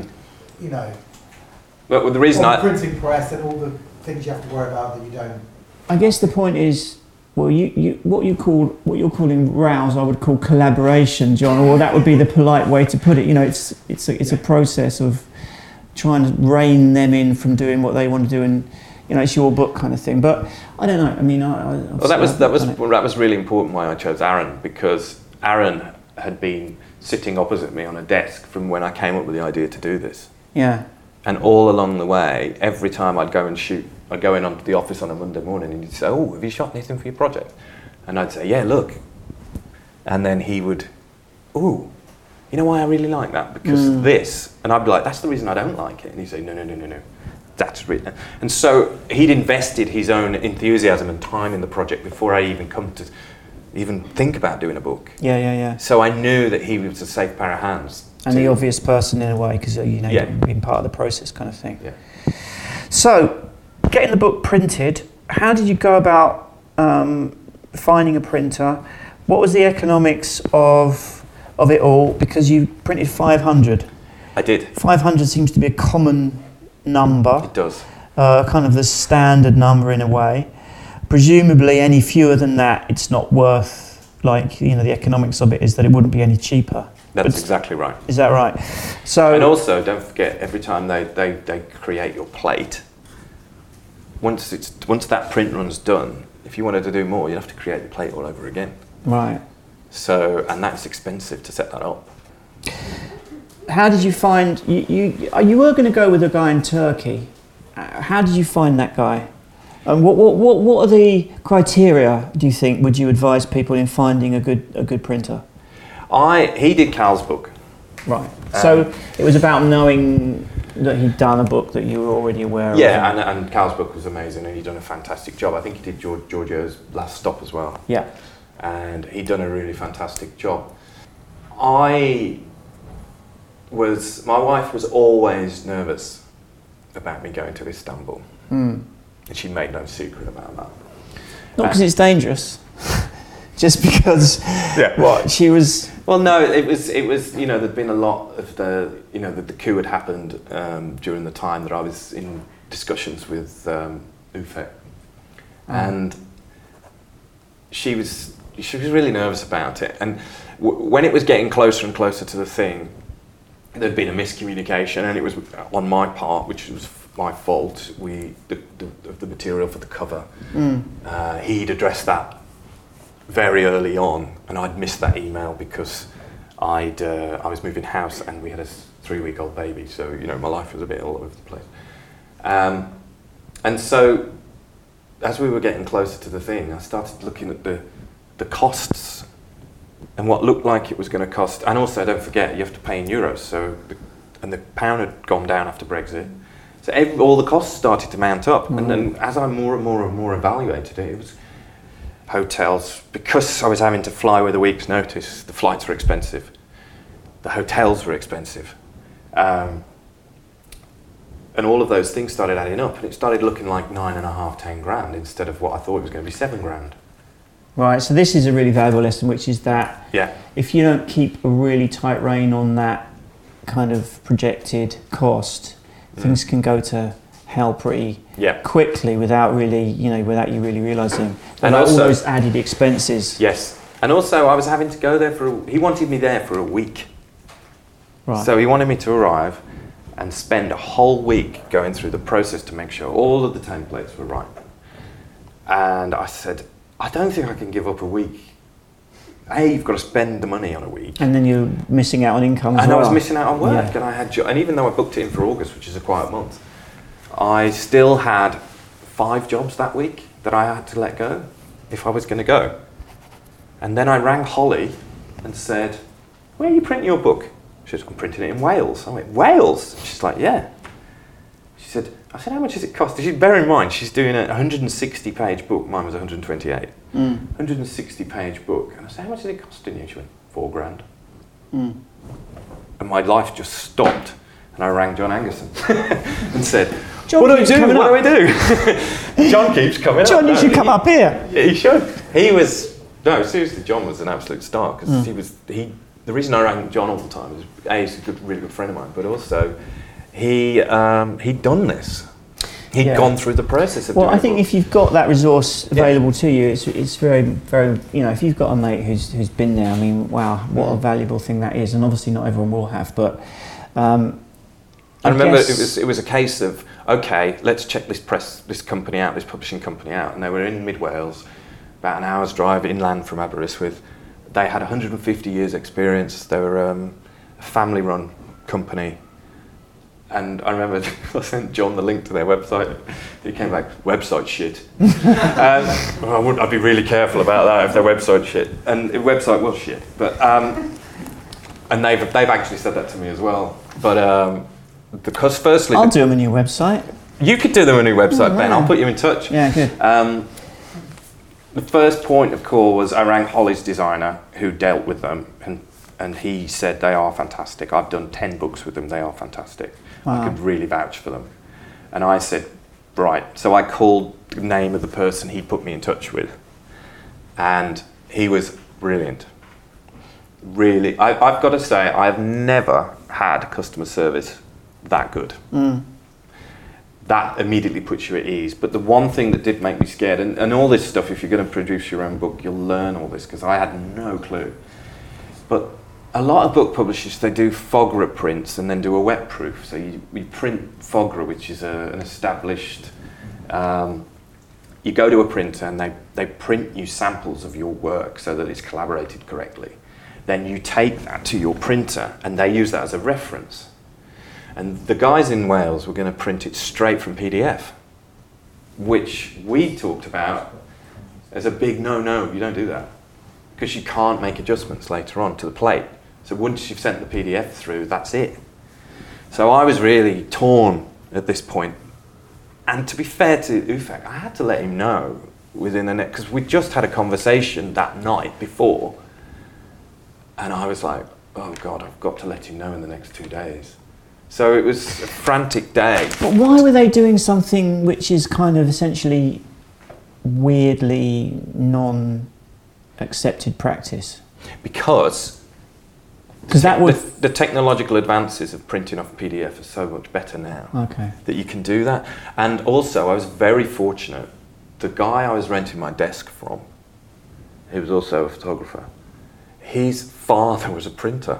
But the reason all the printing press and all the things you have to worry about that you don't. I guess the point is, well, what you're calling rows, I would call collaboration, John, or that would be the polite way to put it. It's a process of trying to rein them in from doing what they want to do, and it's your book kind of thing. But I don't know. That was really important why I chose Aaron, because Aaron had been sitting opposite me on a desk from when I came up with the idea to do this. Yeah. And all along the way, every time I'd go and shoot, I'd go in onto the office on a Monday morning and he'd say, oh, have you shot anything for your project? And I'd say, yeah, look. And then he would, ooh, you know why I really like that? Because this. And I'd be like, that's the reason I don't like it. And he'd say, no. That's really. And so he'd invested his own enthusiasm and time in the project before I even come to even think about doing a book. Yeah. So I knew that he was a safe pair of hands. And the obvious person in a way, because you've been part of the process kind of thing. Yeah. So, getting the book printed, how did you go about finding a printer? What was the economics of it all? Because you printed 500. I did. 500 seems to be a common number. It does. Kind of the standard number in a way. Presumably, any fewer than that, it's not worth, the economics of it is that it wouldn't be any cheaper. That's exactly right. Is that right? So, and also, don't forget, every time they create your plate, once that print run's done, if you wanted to do more, you have to create the plate all over again. Right. So, and that's expensive to set that up. How did you find you were going to go with a guy in Turkey? How did you find that guy? And what are the criteria, do you think, would you advise people in finding a good printer? He did Cal's book. Right. So it was about knowing that he'd done a book that you were already aware of. Yeah, and Cal's book was amazing, and he'd done a fantastic job. I think he did Giorgio's Last Stop as well. Yeah. And he'd done a really fantastic job. My wife was always nervous about me going to Istanbul. And she made no secret about that. Not because it's dangerous, just because she was... Well, no, it was. There'd been a lot of the coup had happened during the time that I was in discussions with Uffe, and she was really nervous about it. And when it was getting closer and closer to the thing, there'd been a miscommunication, and it was on my part, which was my fault. The material for the cover, he'd addressed that very early on, and I'd missed that email because I was moving house and we had a 3-week-old baby, so my life was a bit all over the place. And so, as we were getting closer to the thing, I started looking at the costs and what looked like it was going to cost. And also, don't forget, you have to pay in euros. So, and the pound had gone down after Brexit, so all the costs started to mount up. And then, as I more and more evaluated it, it was hotels, because I was having to fly with a week's notice. The flights were expensive, the hotels were expensive, and all of those things started adding up, and it started looking like 9.5, 10 grand instead of what I thought it was going to be 7 grand. Right, so this is a really valuable lesson, which is that if you don't keep a really tight rein on that kind of projected cost, things can go to hell pretty quickly without you really realising. And also, all those added expenses. Yes, and also I was having to go there he wanted me there for a week. Right. So he wanted me to arrive and spend a whole week going through the process to make sure all of the templates were right. And I said, I don't think I can give up a week. You've got to spend the money on a week. And then you're missing out on income as well. And I was missing out on work, and even though I booked it in for August, which is a quiet month, I still had 5 jobs that week that I had to let go if I was going to go. And then I rang Holly and said, where are you printing your book? She said, I'm printing it in Wales. I went, Wales? She's like, yeah. I said, how much does it cost? Bear in mind, she's doing a 160-page book. Mine was 128. 160-page book. And I said, how much is it costing you? She went, 4 grand. And my life just stopped. And I rang John Angerson and said, John, what do we do? John keeps coming up. John, you should come up here. Yeah, he should. Seriously, John was an absolute star, because the reason I rang John all the time is, he's a really good friend of mine, but also he'd done this. He'd gone through the process of doing it. Well, I think if you've got that resource available to you, it's very, very, if you've got a mate who's been there, I mean, wow, what a valuable thing that is. And obviously not everyone will have, but I remember it was a case of, okay, let's check this publishing company out. And they were in Mid Wales, about an hour's drive inland from Aberystwyth. They had 150 years experience. They were a family-run company. And I remember I sent John the link to their website. He came back, website shit. I'd be really careful about that if their website shit. And the website was shit. But and they've actually said that to me as well. But because firstly, I'll do them a new website. You could do them a new website, Ben. I'll put you in touch. Yeah, good. The first point of call was I rang Holly's designer who dealt with them, and he said they are fantastic. I've done 10 books with them. They are fantastic. Wow. I could really vouch for them. And I said, right. So I called the name of the person he put me in touch with, and he was brilliant. Really, I've got to say, I've never had customer service that good. That immediately puts you at ease. But the one thing that did make me scared, and all this stuff, if you're going to produce your own book, you'll learn all this, because I had no clue. But a lot of book publishers, they do Fogra prints and then do a wet proof. So you print Fogra, which is an established you go to a printer and they print you samples of your work so that it's collaborated correctly. Then you take that to your printer and they use that as a reference. And the guys in Wales were going to print it straight from PDF, which we talked about as a big no, you don't do that. Because you can't make adjustments later on to the plate. So once you've sent the PDF through, that's it. So I was really torn at this point. And to be fair to Ufak, I had to let him know within the next, because we just had a conversation that night before. And I was like, oh God, I've got to let him know in the next 2 days. So it was a frantic day. But why were they doing something which is kind of essentially weirdly non-accepted practice? Because that would... the technological advances of printing off a PDF are so much better now that you can do that. And also, I was very fortunate. The guy I was renting my desk from, he was also a photographer, his father was a printer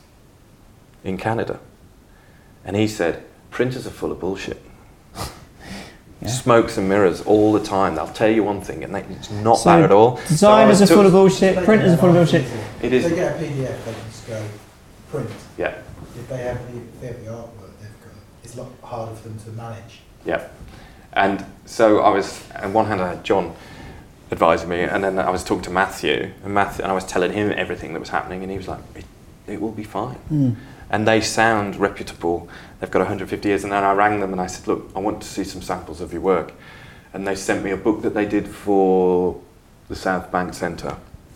in Canada. And he said, printers are full of bullshit. Smokes and mirrors all the time. They'll tell you one thing and it's not that at all. Designers are full of bullshit, printers are full of bullshit. It is. If they get a PDF, they can just go print. Yeah. If they have the artwork they've got, it's a lot harder for them to manage. Yeah. And so I was, on one hand I had John advising me, and then I was talking to Matthew, and I was telling him everything that was happening, and he was like, it will be fine. And they sound reputable. They've got 150 years. And then I rang them and I said, look, I want to see some samples of your work. And they sent me a book that they did for the South Bank Centre.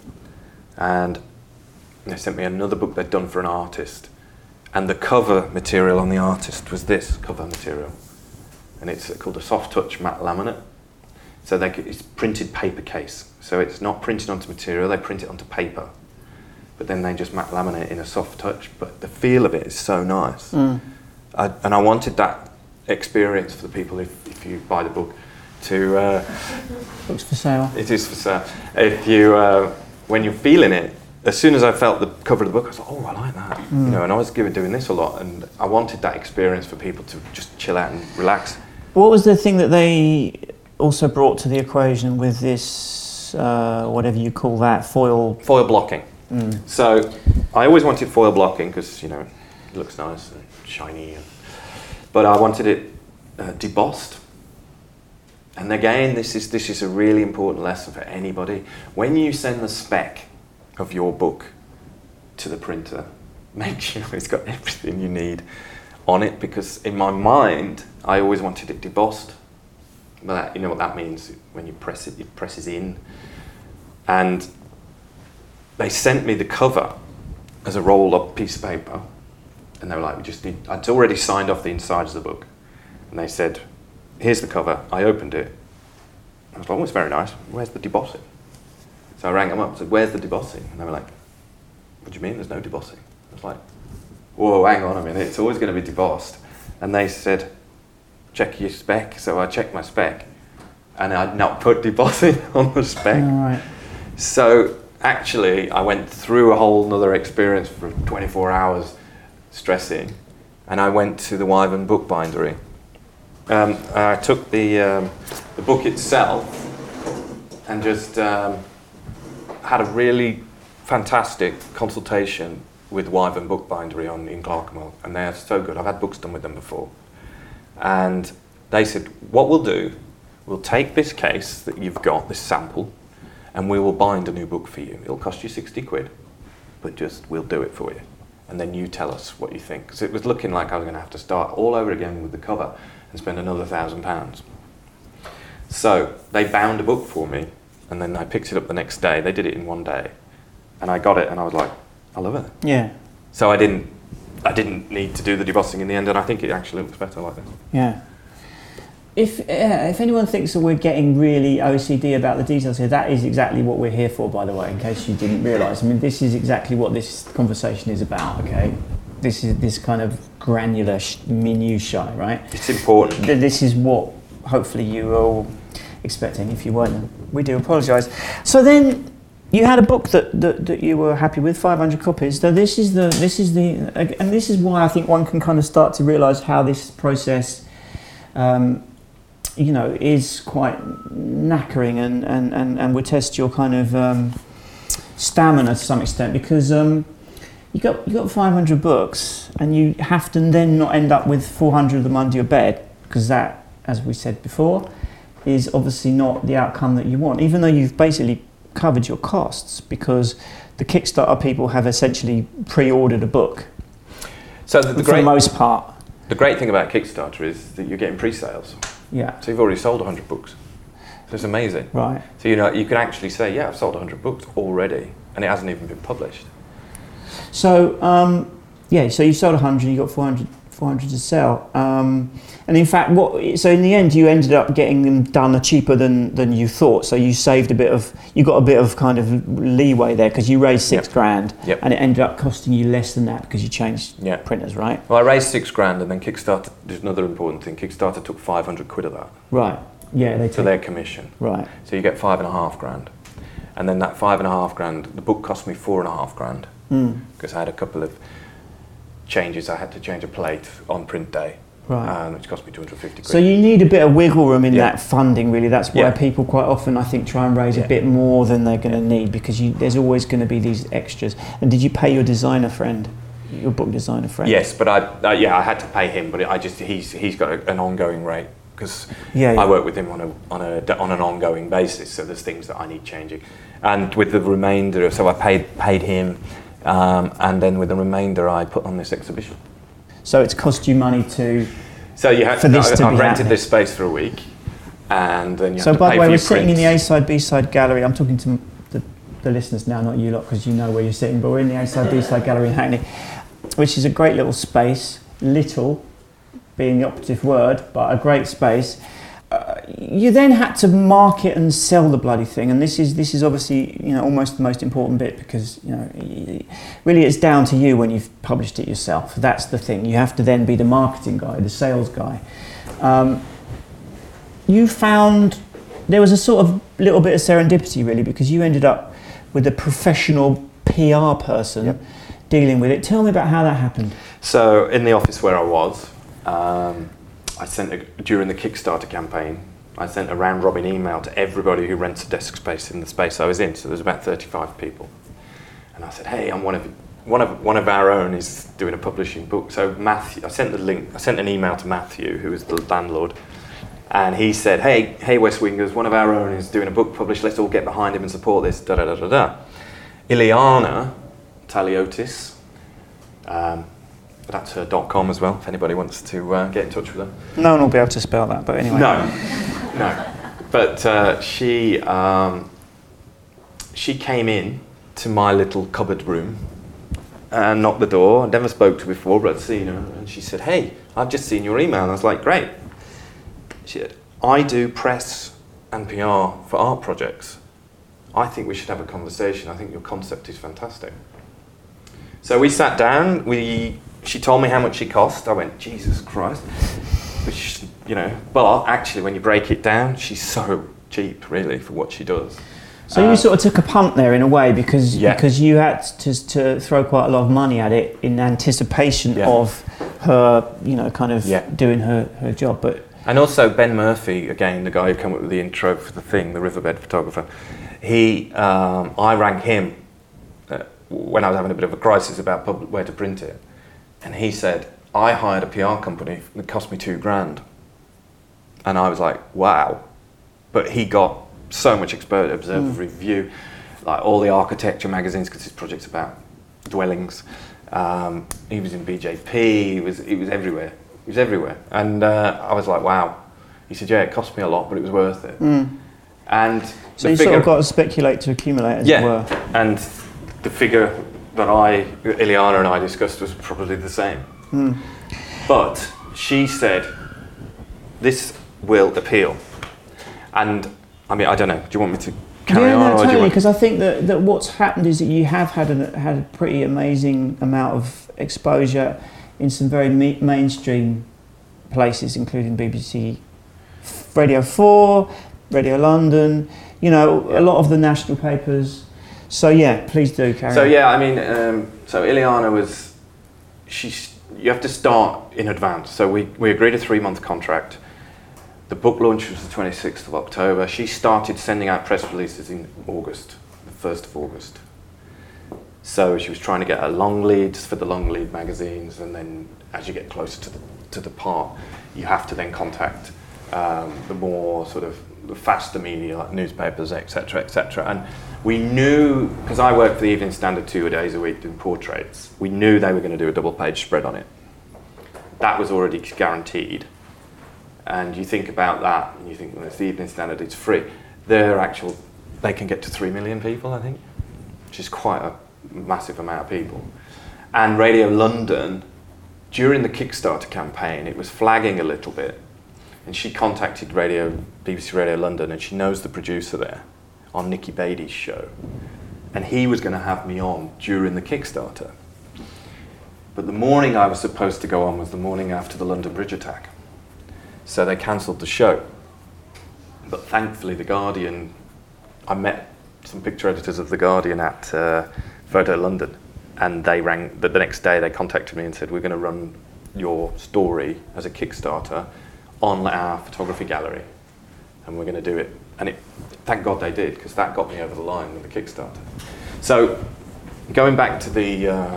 And they sent me another book they'd done for an artist. And the cover material on the artist was this cover material. And it's called a soft touch matte laminate. So it's printed paper case. So it's not printed onto material, they print it onto paper. But then they just matte laminate in a soft touch. But the feel of it is so nice. And I wanted that experience for the people, if you buy the book, to... Book's for sale. It is for sale. If you, when you're feeling it, as soon as I felt the cover of the book, I was like, oh, I like that. You know, and I was doing this a lot, and I wanted that experience for people to just chill out and relax. What was the thing that they also brought to the equation with this, whatever you call that, foil? Foil blocking. So I always wanted foil blocking because, you know, it looks nice and shiny. But I wanted it debossed. And again, this is a really important lesson for anybody. When you send the spec of your book to the printer, make sure it's got everything you need on it, because in my mind, I always wanted it debossed. But you know what that means? When you press it, it presses in. And they sent me the cover as a rolled up piece of paper, and they were like, I'd already signed off the insides of the book. And they said, here's the cover. I opened it. I was like, oh, it's very nice. Where's the debossing? So I rang them up and said, where's the debossing? And they were like, what do you mean there's no debossing? I was like, whoa, hang on a minute, it's always going to be debossed. And they said, check your spec. So I checked my spec, and I'd not put debossing on the spec. Right. So actually, I went through a whole nother experience for 24 hours stressing, and I went to the Wyvern Bookbindery. I took the book itself and just had a really fantastic consultation with Wyvern Bookbindery in Clerkenwell, and they are so good. I've had books done with them before. And they said, what we'll do, we'll take this case that you've got, this sample, and we will bind a new book for you. It'll cost you 60 quid, but we'll do it for you. And then you tell us what you think. Because it was looking like I was going to have to start all over again with the cover and spend another £1,000. So they bound a book for me, and then I picked it up the next day. They did it in one day. And I got it, and I was like, I love it. Yeah. So I didn't need to do the debossing in the end, and I think it actually looks better like this. Yeah. If anyone thinks that we're getting really OCD about the details here, that is exactly what we're here for, by the way, in case you didn't realise. I mean, this is exactly what this conversation is about, okay? This is this kind of granular minutiae, right? It's important. This is what, hopefully, you were all expecting. If you weren't, we do apologise. So then, you had a book that you were happy with, 500 copies. So this is why I think one can kind of start to realise how this process is quite knackering and would test your kind of stamina to some extent, because you got 500 books and you have to then not end up with 400 of them under your bed, because that, as we said before, is obviously not the outcome that you want, even though you've basically covered your costs, because the Kickstarter people have essentially pre-ordered a book. So for the most part. The great thing about Kickstarter is that you're getting pre-sales. Yeah. So you've already sold 100 books. So it's amazing. Right. So you can actually say, yeah, I've sold 100 books already, and it hasn't even been published. So so you sold 100, you got 400 to sell. And in fact, so in the end, you ended up getting them done cheaper than you thought. So you got a bit of kind of leeway there, because you raised $6,000, and it ended up costing you less than that because you changed printers, right? Well, I raised $6,000, and then Kickstarter. There's another important thing. Kickstarter took 500 quid of that. Right. Yeah, they took. For their commission. Right. So you get $5,500, and then that $5,500, the book cost me $4,500, because I had a couple of changes. I had to change a plate on print day. Right. Which cost me 250 quid. So you need a bit of wiggle room in that funding, really. That's why people quite often, I think, try and raise a bit more than they're going to need, because there's always going to be these extras. And did you pay your designer friend, your book designer friend? Yes, but I had to pay him, but he's got an ongoing rate, because I work with him on an ongoing basis. So there's things that I need changing, and with the remainder, so I paid him, and then with the remainder, I put on this exhibition. So it's cost you money to. So you have. I rented happening. this space for a week, and then you have to pay for your print. So by the way, we're sitting in the A-side, B-side gallery. I'm talking to the listeners now, not you lot, because you know where you're sitting. But we're in the A-side, B-side gallery in Hackney, which is a great little space. Little being the operative word, but a great space. You then had to market and sell the bloody thing, and this is obviously almost the most important bit, because really it's down to you when you've published it yourself. That's the thing. You have to then be the marketing guy, the sales guy. You found there was a sort of little bit of serendipity, really, because you ended up with a professional PR person dealing with it. Tell me about how that happened. So in the office where I was, I sent during the Kickstarter campaign, I sent a round-robin email to everybody who rents a desk space in the space I was in. So there's about 35 people, and I said, "Hey, I'm one of our own is doing a publishing book." So Matthew, I sent an email to Matthew, who was the landlord, and he said, "Hey, West Wingers, one of our own is doing a book published. Let's all get behind him and support this." Da da da da da. Ileana Taliotis. That's her .com as well, if anybody wants to get in touch with her. No one will be able to spell that, but anyway. No. But she came in to my little cupboard room and knocked the door. I never spoke to her before, but I'd seen her. And she said, "Hey, I've just seen your email." And I was like, "Great." She said, "I do press and PR for art projects. I think we should have a conversation. I think your concept is fantastic." So we sat down. She told me how much she cost. I went, Jesus Christ. Which, but actually when you break it down, she's so cheap, really, for what she does. So you sort of took a punt there in a way, because you had to throw quite a lot of money at it in anticipation of her, doing her job. But and also Ben Murphy, again, the guy who came up with the intro for the thing, the Riverbed photographer, I rang him when I was having a bit of a crisis about where to print it. And he said, "I hired a PR company that cost me $2,000. And I was like, wow. But he got so much exposure, Observer Review, like all the architecture magazines, because his project's about dwellings. He was in BJP, he was everywhere. He was everywhere. And I was like, wow. He said, "Yeah, it cost me a lot, but it was worth it." And so you sort of got to speculate to accumulate, as it were. And the figure that Ileana and I discussed was probably the same. But she said, "This will appeal." And I mean, I don't know, do you want me to carry on? No, totally, because I think that what's happened is that you have had a pretty amazing amount of exposure in some very mainstream places, including BBC, Radio 4, Radio London, a lot of the national papers. So please do carry on. So I mean, so Ileana was, you have to start in advance. So we agreed a 3-month contract. The book launch was the 26th of October. She started sending out press releases in August, the 1st of August. So she was trying to get her long leads for the long lead magazines, and then as you get closer to the part, you have to then contact the more sort of the faster media, like newspapers, etc., etc. And we knew, because I worked for the Evening Standard 2 days a week doing portraits, we knew they were going to do a double-page spread on it. That was already guaranteed. And you think about that, and you think, well, it's the Evening Standard, it's free. They can get to 3 million people, I think, which is quite a massive amount of people. And Radio London, during the Kickstarter campaign, it was flagging a little bit. And she contacted BBC Radio London, and she knows the producer there on Nicky Beatty's show. And he was going to have me on during the Kickstarter. But the morning I was supposed to go on was the morning after the London Bridge attack. So they cancelled the show. But thankfully The Guardian, I met some picture editors of The Guardian at Photo London, and they rang, the next day they contacted me and said, we're going to run your story as a Kickstarter on our photography gallery, and we're going to do it. And thank God they did, because that got me over the line with the Kickstarter. So going back to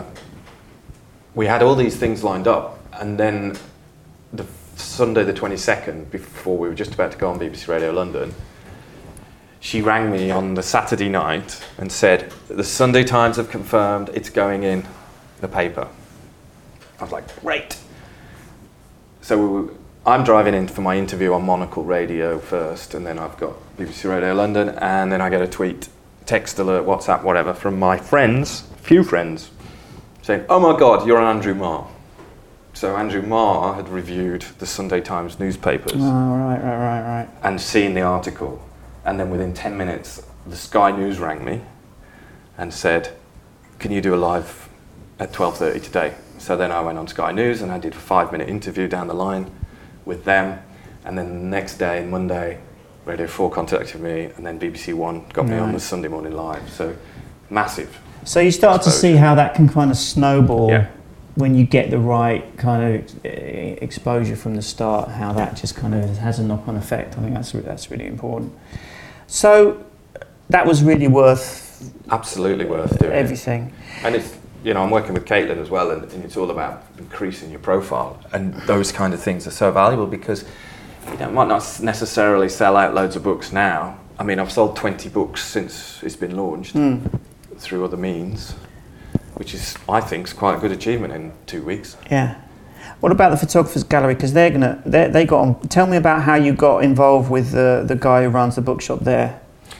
we had all these things lined up, and then the Sunday the 22nd, before we were just about to go on BBC Radio London, she rang me on the Saturday night and said, the Sunday Times have confirmed it's going in the paper. I was like, great. So I'm driving in for my interview on Monocle Radio first, and then I've got BBC Radio London, and then I get a tweet, text alert, WhatsApp, whatever, from my friends, few friends, saying, oh my God, you're on Andrew Marr. So Andrew Marr had reviewed the Sunday Times newspapers. Oh, right. And seen the article. And then within 10 minutes, the Sky News rang me and said, can you do a live at 12:30 today? So then I went on Sky News and I did a 5-minute interview down the line with them. And then the next day, Monday, Radio 4 contacted me, and then BBC One got me on the Sunday Morning Live. So massive. So you start to see how that can kind of snowball when you get the right kind of exposure from the start, how that just kind of has a knock-on effect. I think that's really important. So that was really worth... Absolutely worth doing everything. And it's, I'm working with Caitlin as well, and it's all about increasing your profile. And those kind of things are so valuable because might not necessarily sell out loads of books now. I mean, I've sold 20 books since it's been launched through other means, which is, I think, is quite a good achievement in 2 weeks. Yeah. What about the Photographers Gallery? Because they got on. Tell me about how you got involved with the guy who runs the bookshop there.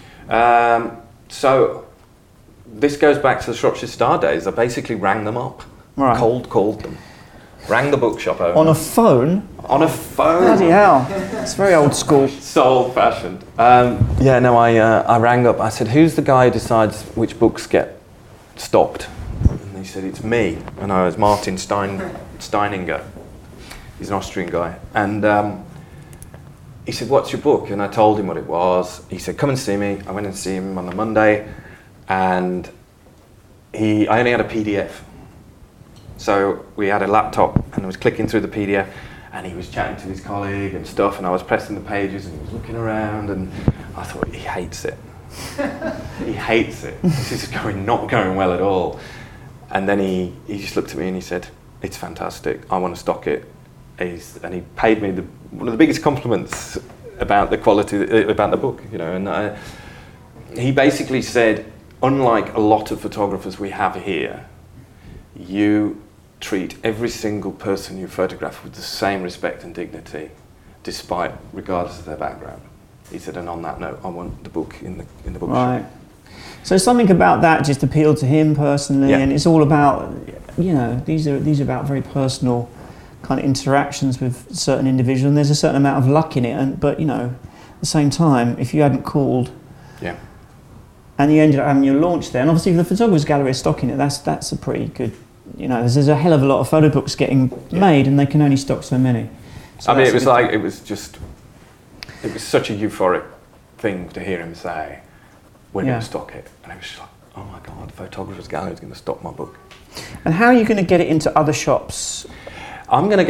So this goes back to the Shropshire Star days. I basically rang them up, cold called them, rang the bookshop owner. On a phone? On a phone. Bloody hell. It's very old school. So old-fashioned. I rang up. I said, who's the guy who decides which books get stopped? And he said, it's me. And I was Martin Steininger. He's an Austrian guy. And he said, what's your book? And I told him what it was. He said, come and see me. I went and see him on the Monday, and I only had a PDF. So we had a laptop, and I was clicking through the PDF, and he was chatting to his colleague and stuff, and I was pressing the pages, and he was looking around, and I thought, he hates it. He hates it. This is not going well at all. And then he just looked at me and he said, it's fantastic. I want to stock it. And he paid me one of the biggest compliments about the quality, about the book, And he basically said, unlike a lot of photographers we have here, you treat every single person you photograph with the same respect and dignity, regardless of their background. He said, and on that note, I want the book in the bookshop. Right. So something about that just appealed to him personally, and it's all about, these are about very personal kind of interactions with certain individuals, and there's a certain amount of luck in it. But at the same time, if you hadn't called, and you ended up having your launch there, and obviously if the Photographers Gallery is stocking it, that's a pretty good. There's a hell of a lot of photo books getting made, and they can only stock so many. So it was such a euphoric thing to hear him say, we're going to stock it. And I was just like, oh my God, Photographers Gallery is going to stock my book. And how are you going to get it into other shops? I'm going to get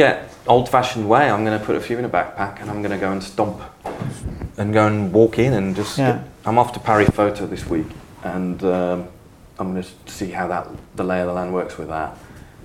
old-fashioned way. I'm going to put a few in a backpack and I'm going to go and stomp and go and walk in and just. I'm off to Paris Photo this week, and I'm going to see how the lay of the land works with that.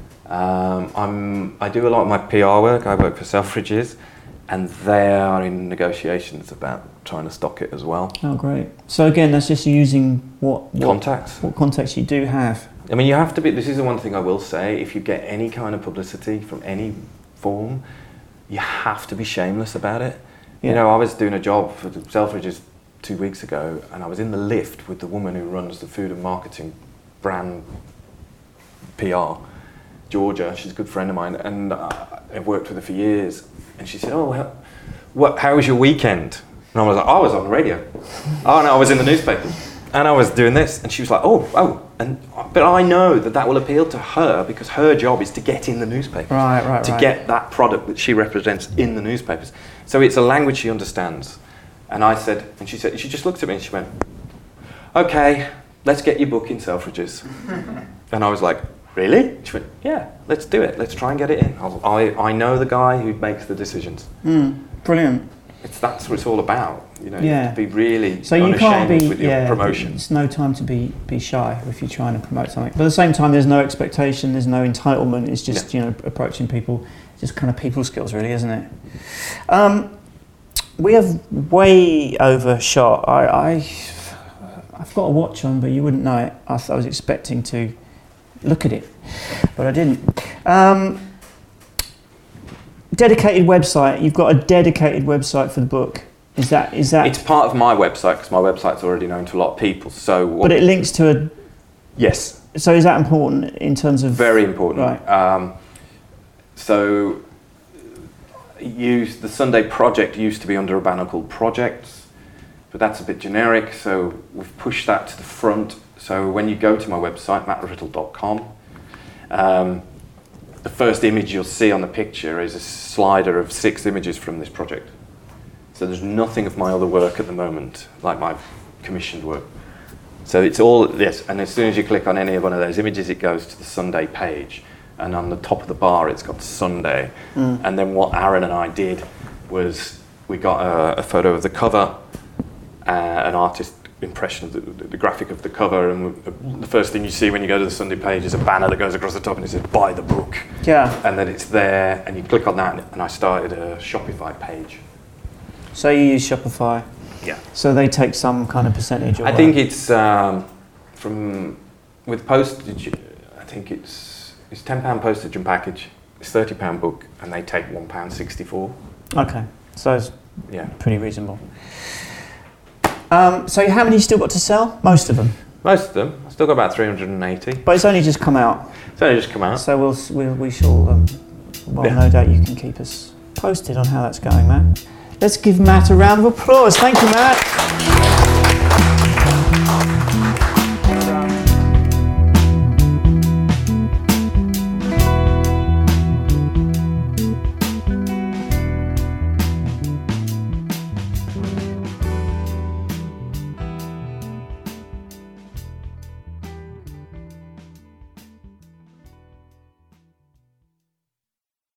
I do a lot of my PR work. I work for Selfridges, and they are in negotiations about trying to stock it as well. Oh, great! So again, that's just using what contacts you do have. I mean, you have to be. This is the one thing I will say: if you get any kind of publicity from any form, you have to be shameless about it. Yeah. You know, I was doing a job for Selfridges 2 weeks ago, and I was in the lift with the woman who runs the food and marketing brand PR, Georgia. She's a good friend of mine, and I've worked with her for years. And she said, "Oh, how was your weekend?" And I was like, "I was on the radio." "Oh no, I was in the newspaper, and I was doing this." And she was like, "Oh," but I know that will appeal to her because her job is to get in the newspapers, to get that product that she represents in the newspapers. So it's a language she understands. And I said, and she said, she just looked at me and she went, "Okay, let's get your book in Selfridges." And I was like, "Really?" She went, "Yeah, let's do it. Let's try and get it in. I know the guy who makes the decisions." Brilliant. That's what it's all about, you know. You have to be really so you can't be with your promotion. It's no time to be shy if you're trying to promote something. But at the same time, there's no expectation, there's no entitlement. It's just approaching people, just kind of people skills, really, isn't it? We have way overshot. I've got a watch on, but you wouldn't know it. I was expecting to look at it, but I didn't. Dedicated website. You've got a dedicated website for the book. Is that? It's part of my website because my website's already known to a lot of people. But it links to a. Yes. So is that important in terms of? Very important. Right. The Sunday Project used to be under a banner called Projects, but that's a bit generic. So we've pushed that to the front. So when you go to my website, mattriddle.com. The first image you'll see on the picture is a slider of 6 images from this project. So there's nothing of my other work at the moment, like my commissioned work. So it's all this, and as soon as you click on any one of those images, it goes to the Sunday page. And on the top of the bar, it's got Sunday. And then what Aaron and I did was we got a photo of the cover, an artist impression of the graphic of the cover, and the first thing you see when you go to the Sunday page is a banner that goes across the top and it says "Buy the book." Yeah. And then it's there, and you click on that, and I started a Shopify page. So you use Shopify? Yeah. So they take some kind of percentage? I think it's with postage. I think it's £10 postage and package. It's £30 book, and they take £1.64. Okay, so it's pretty reasonable. So how many you still got to sell? Most of them. Most of them. I've still got about 380. But it's only just come out. It's only just come out. So we shall. No doubt you can keep us posted on how that's going, Matt. Let's give Matt a round of applause. Thank you, Matt.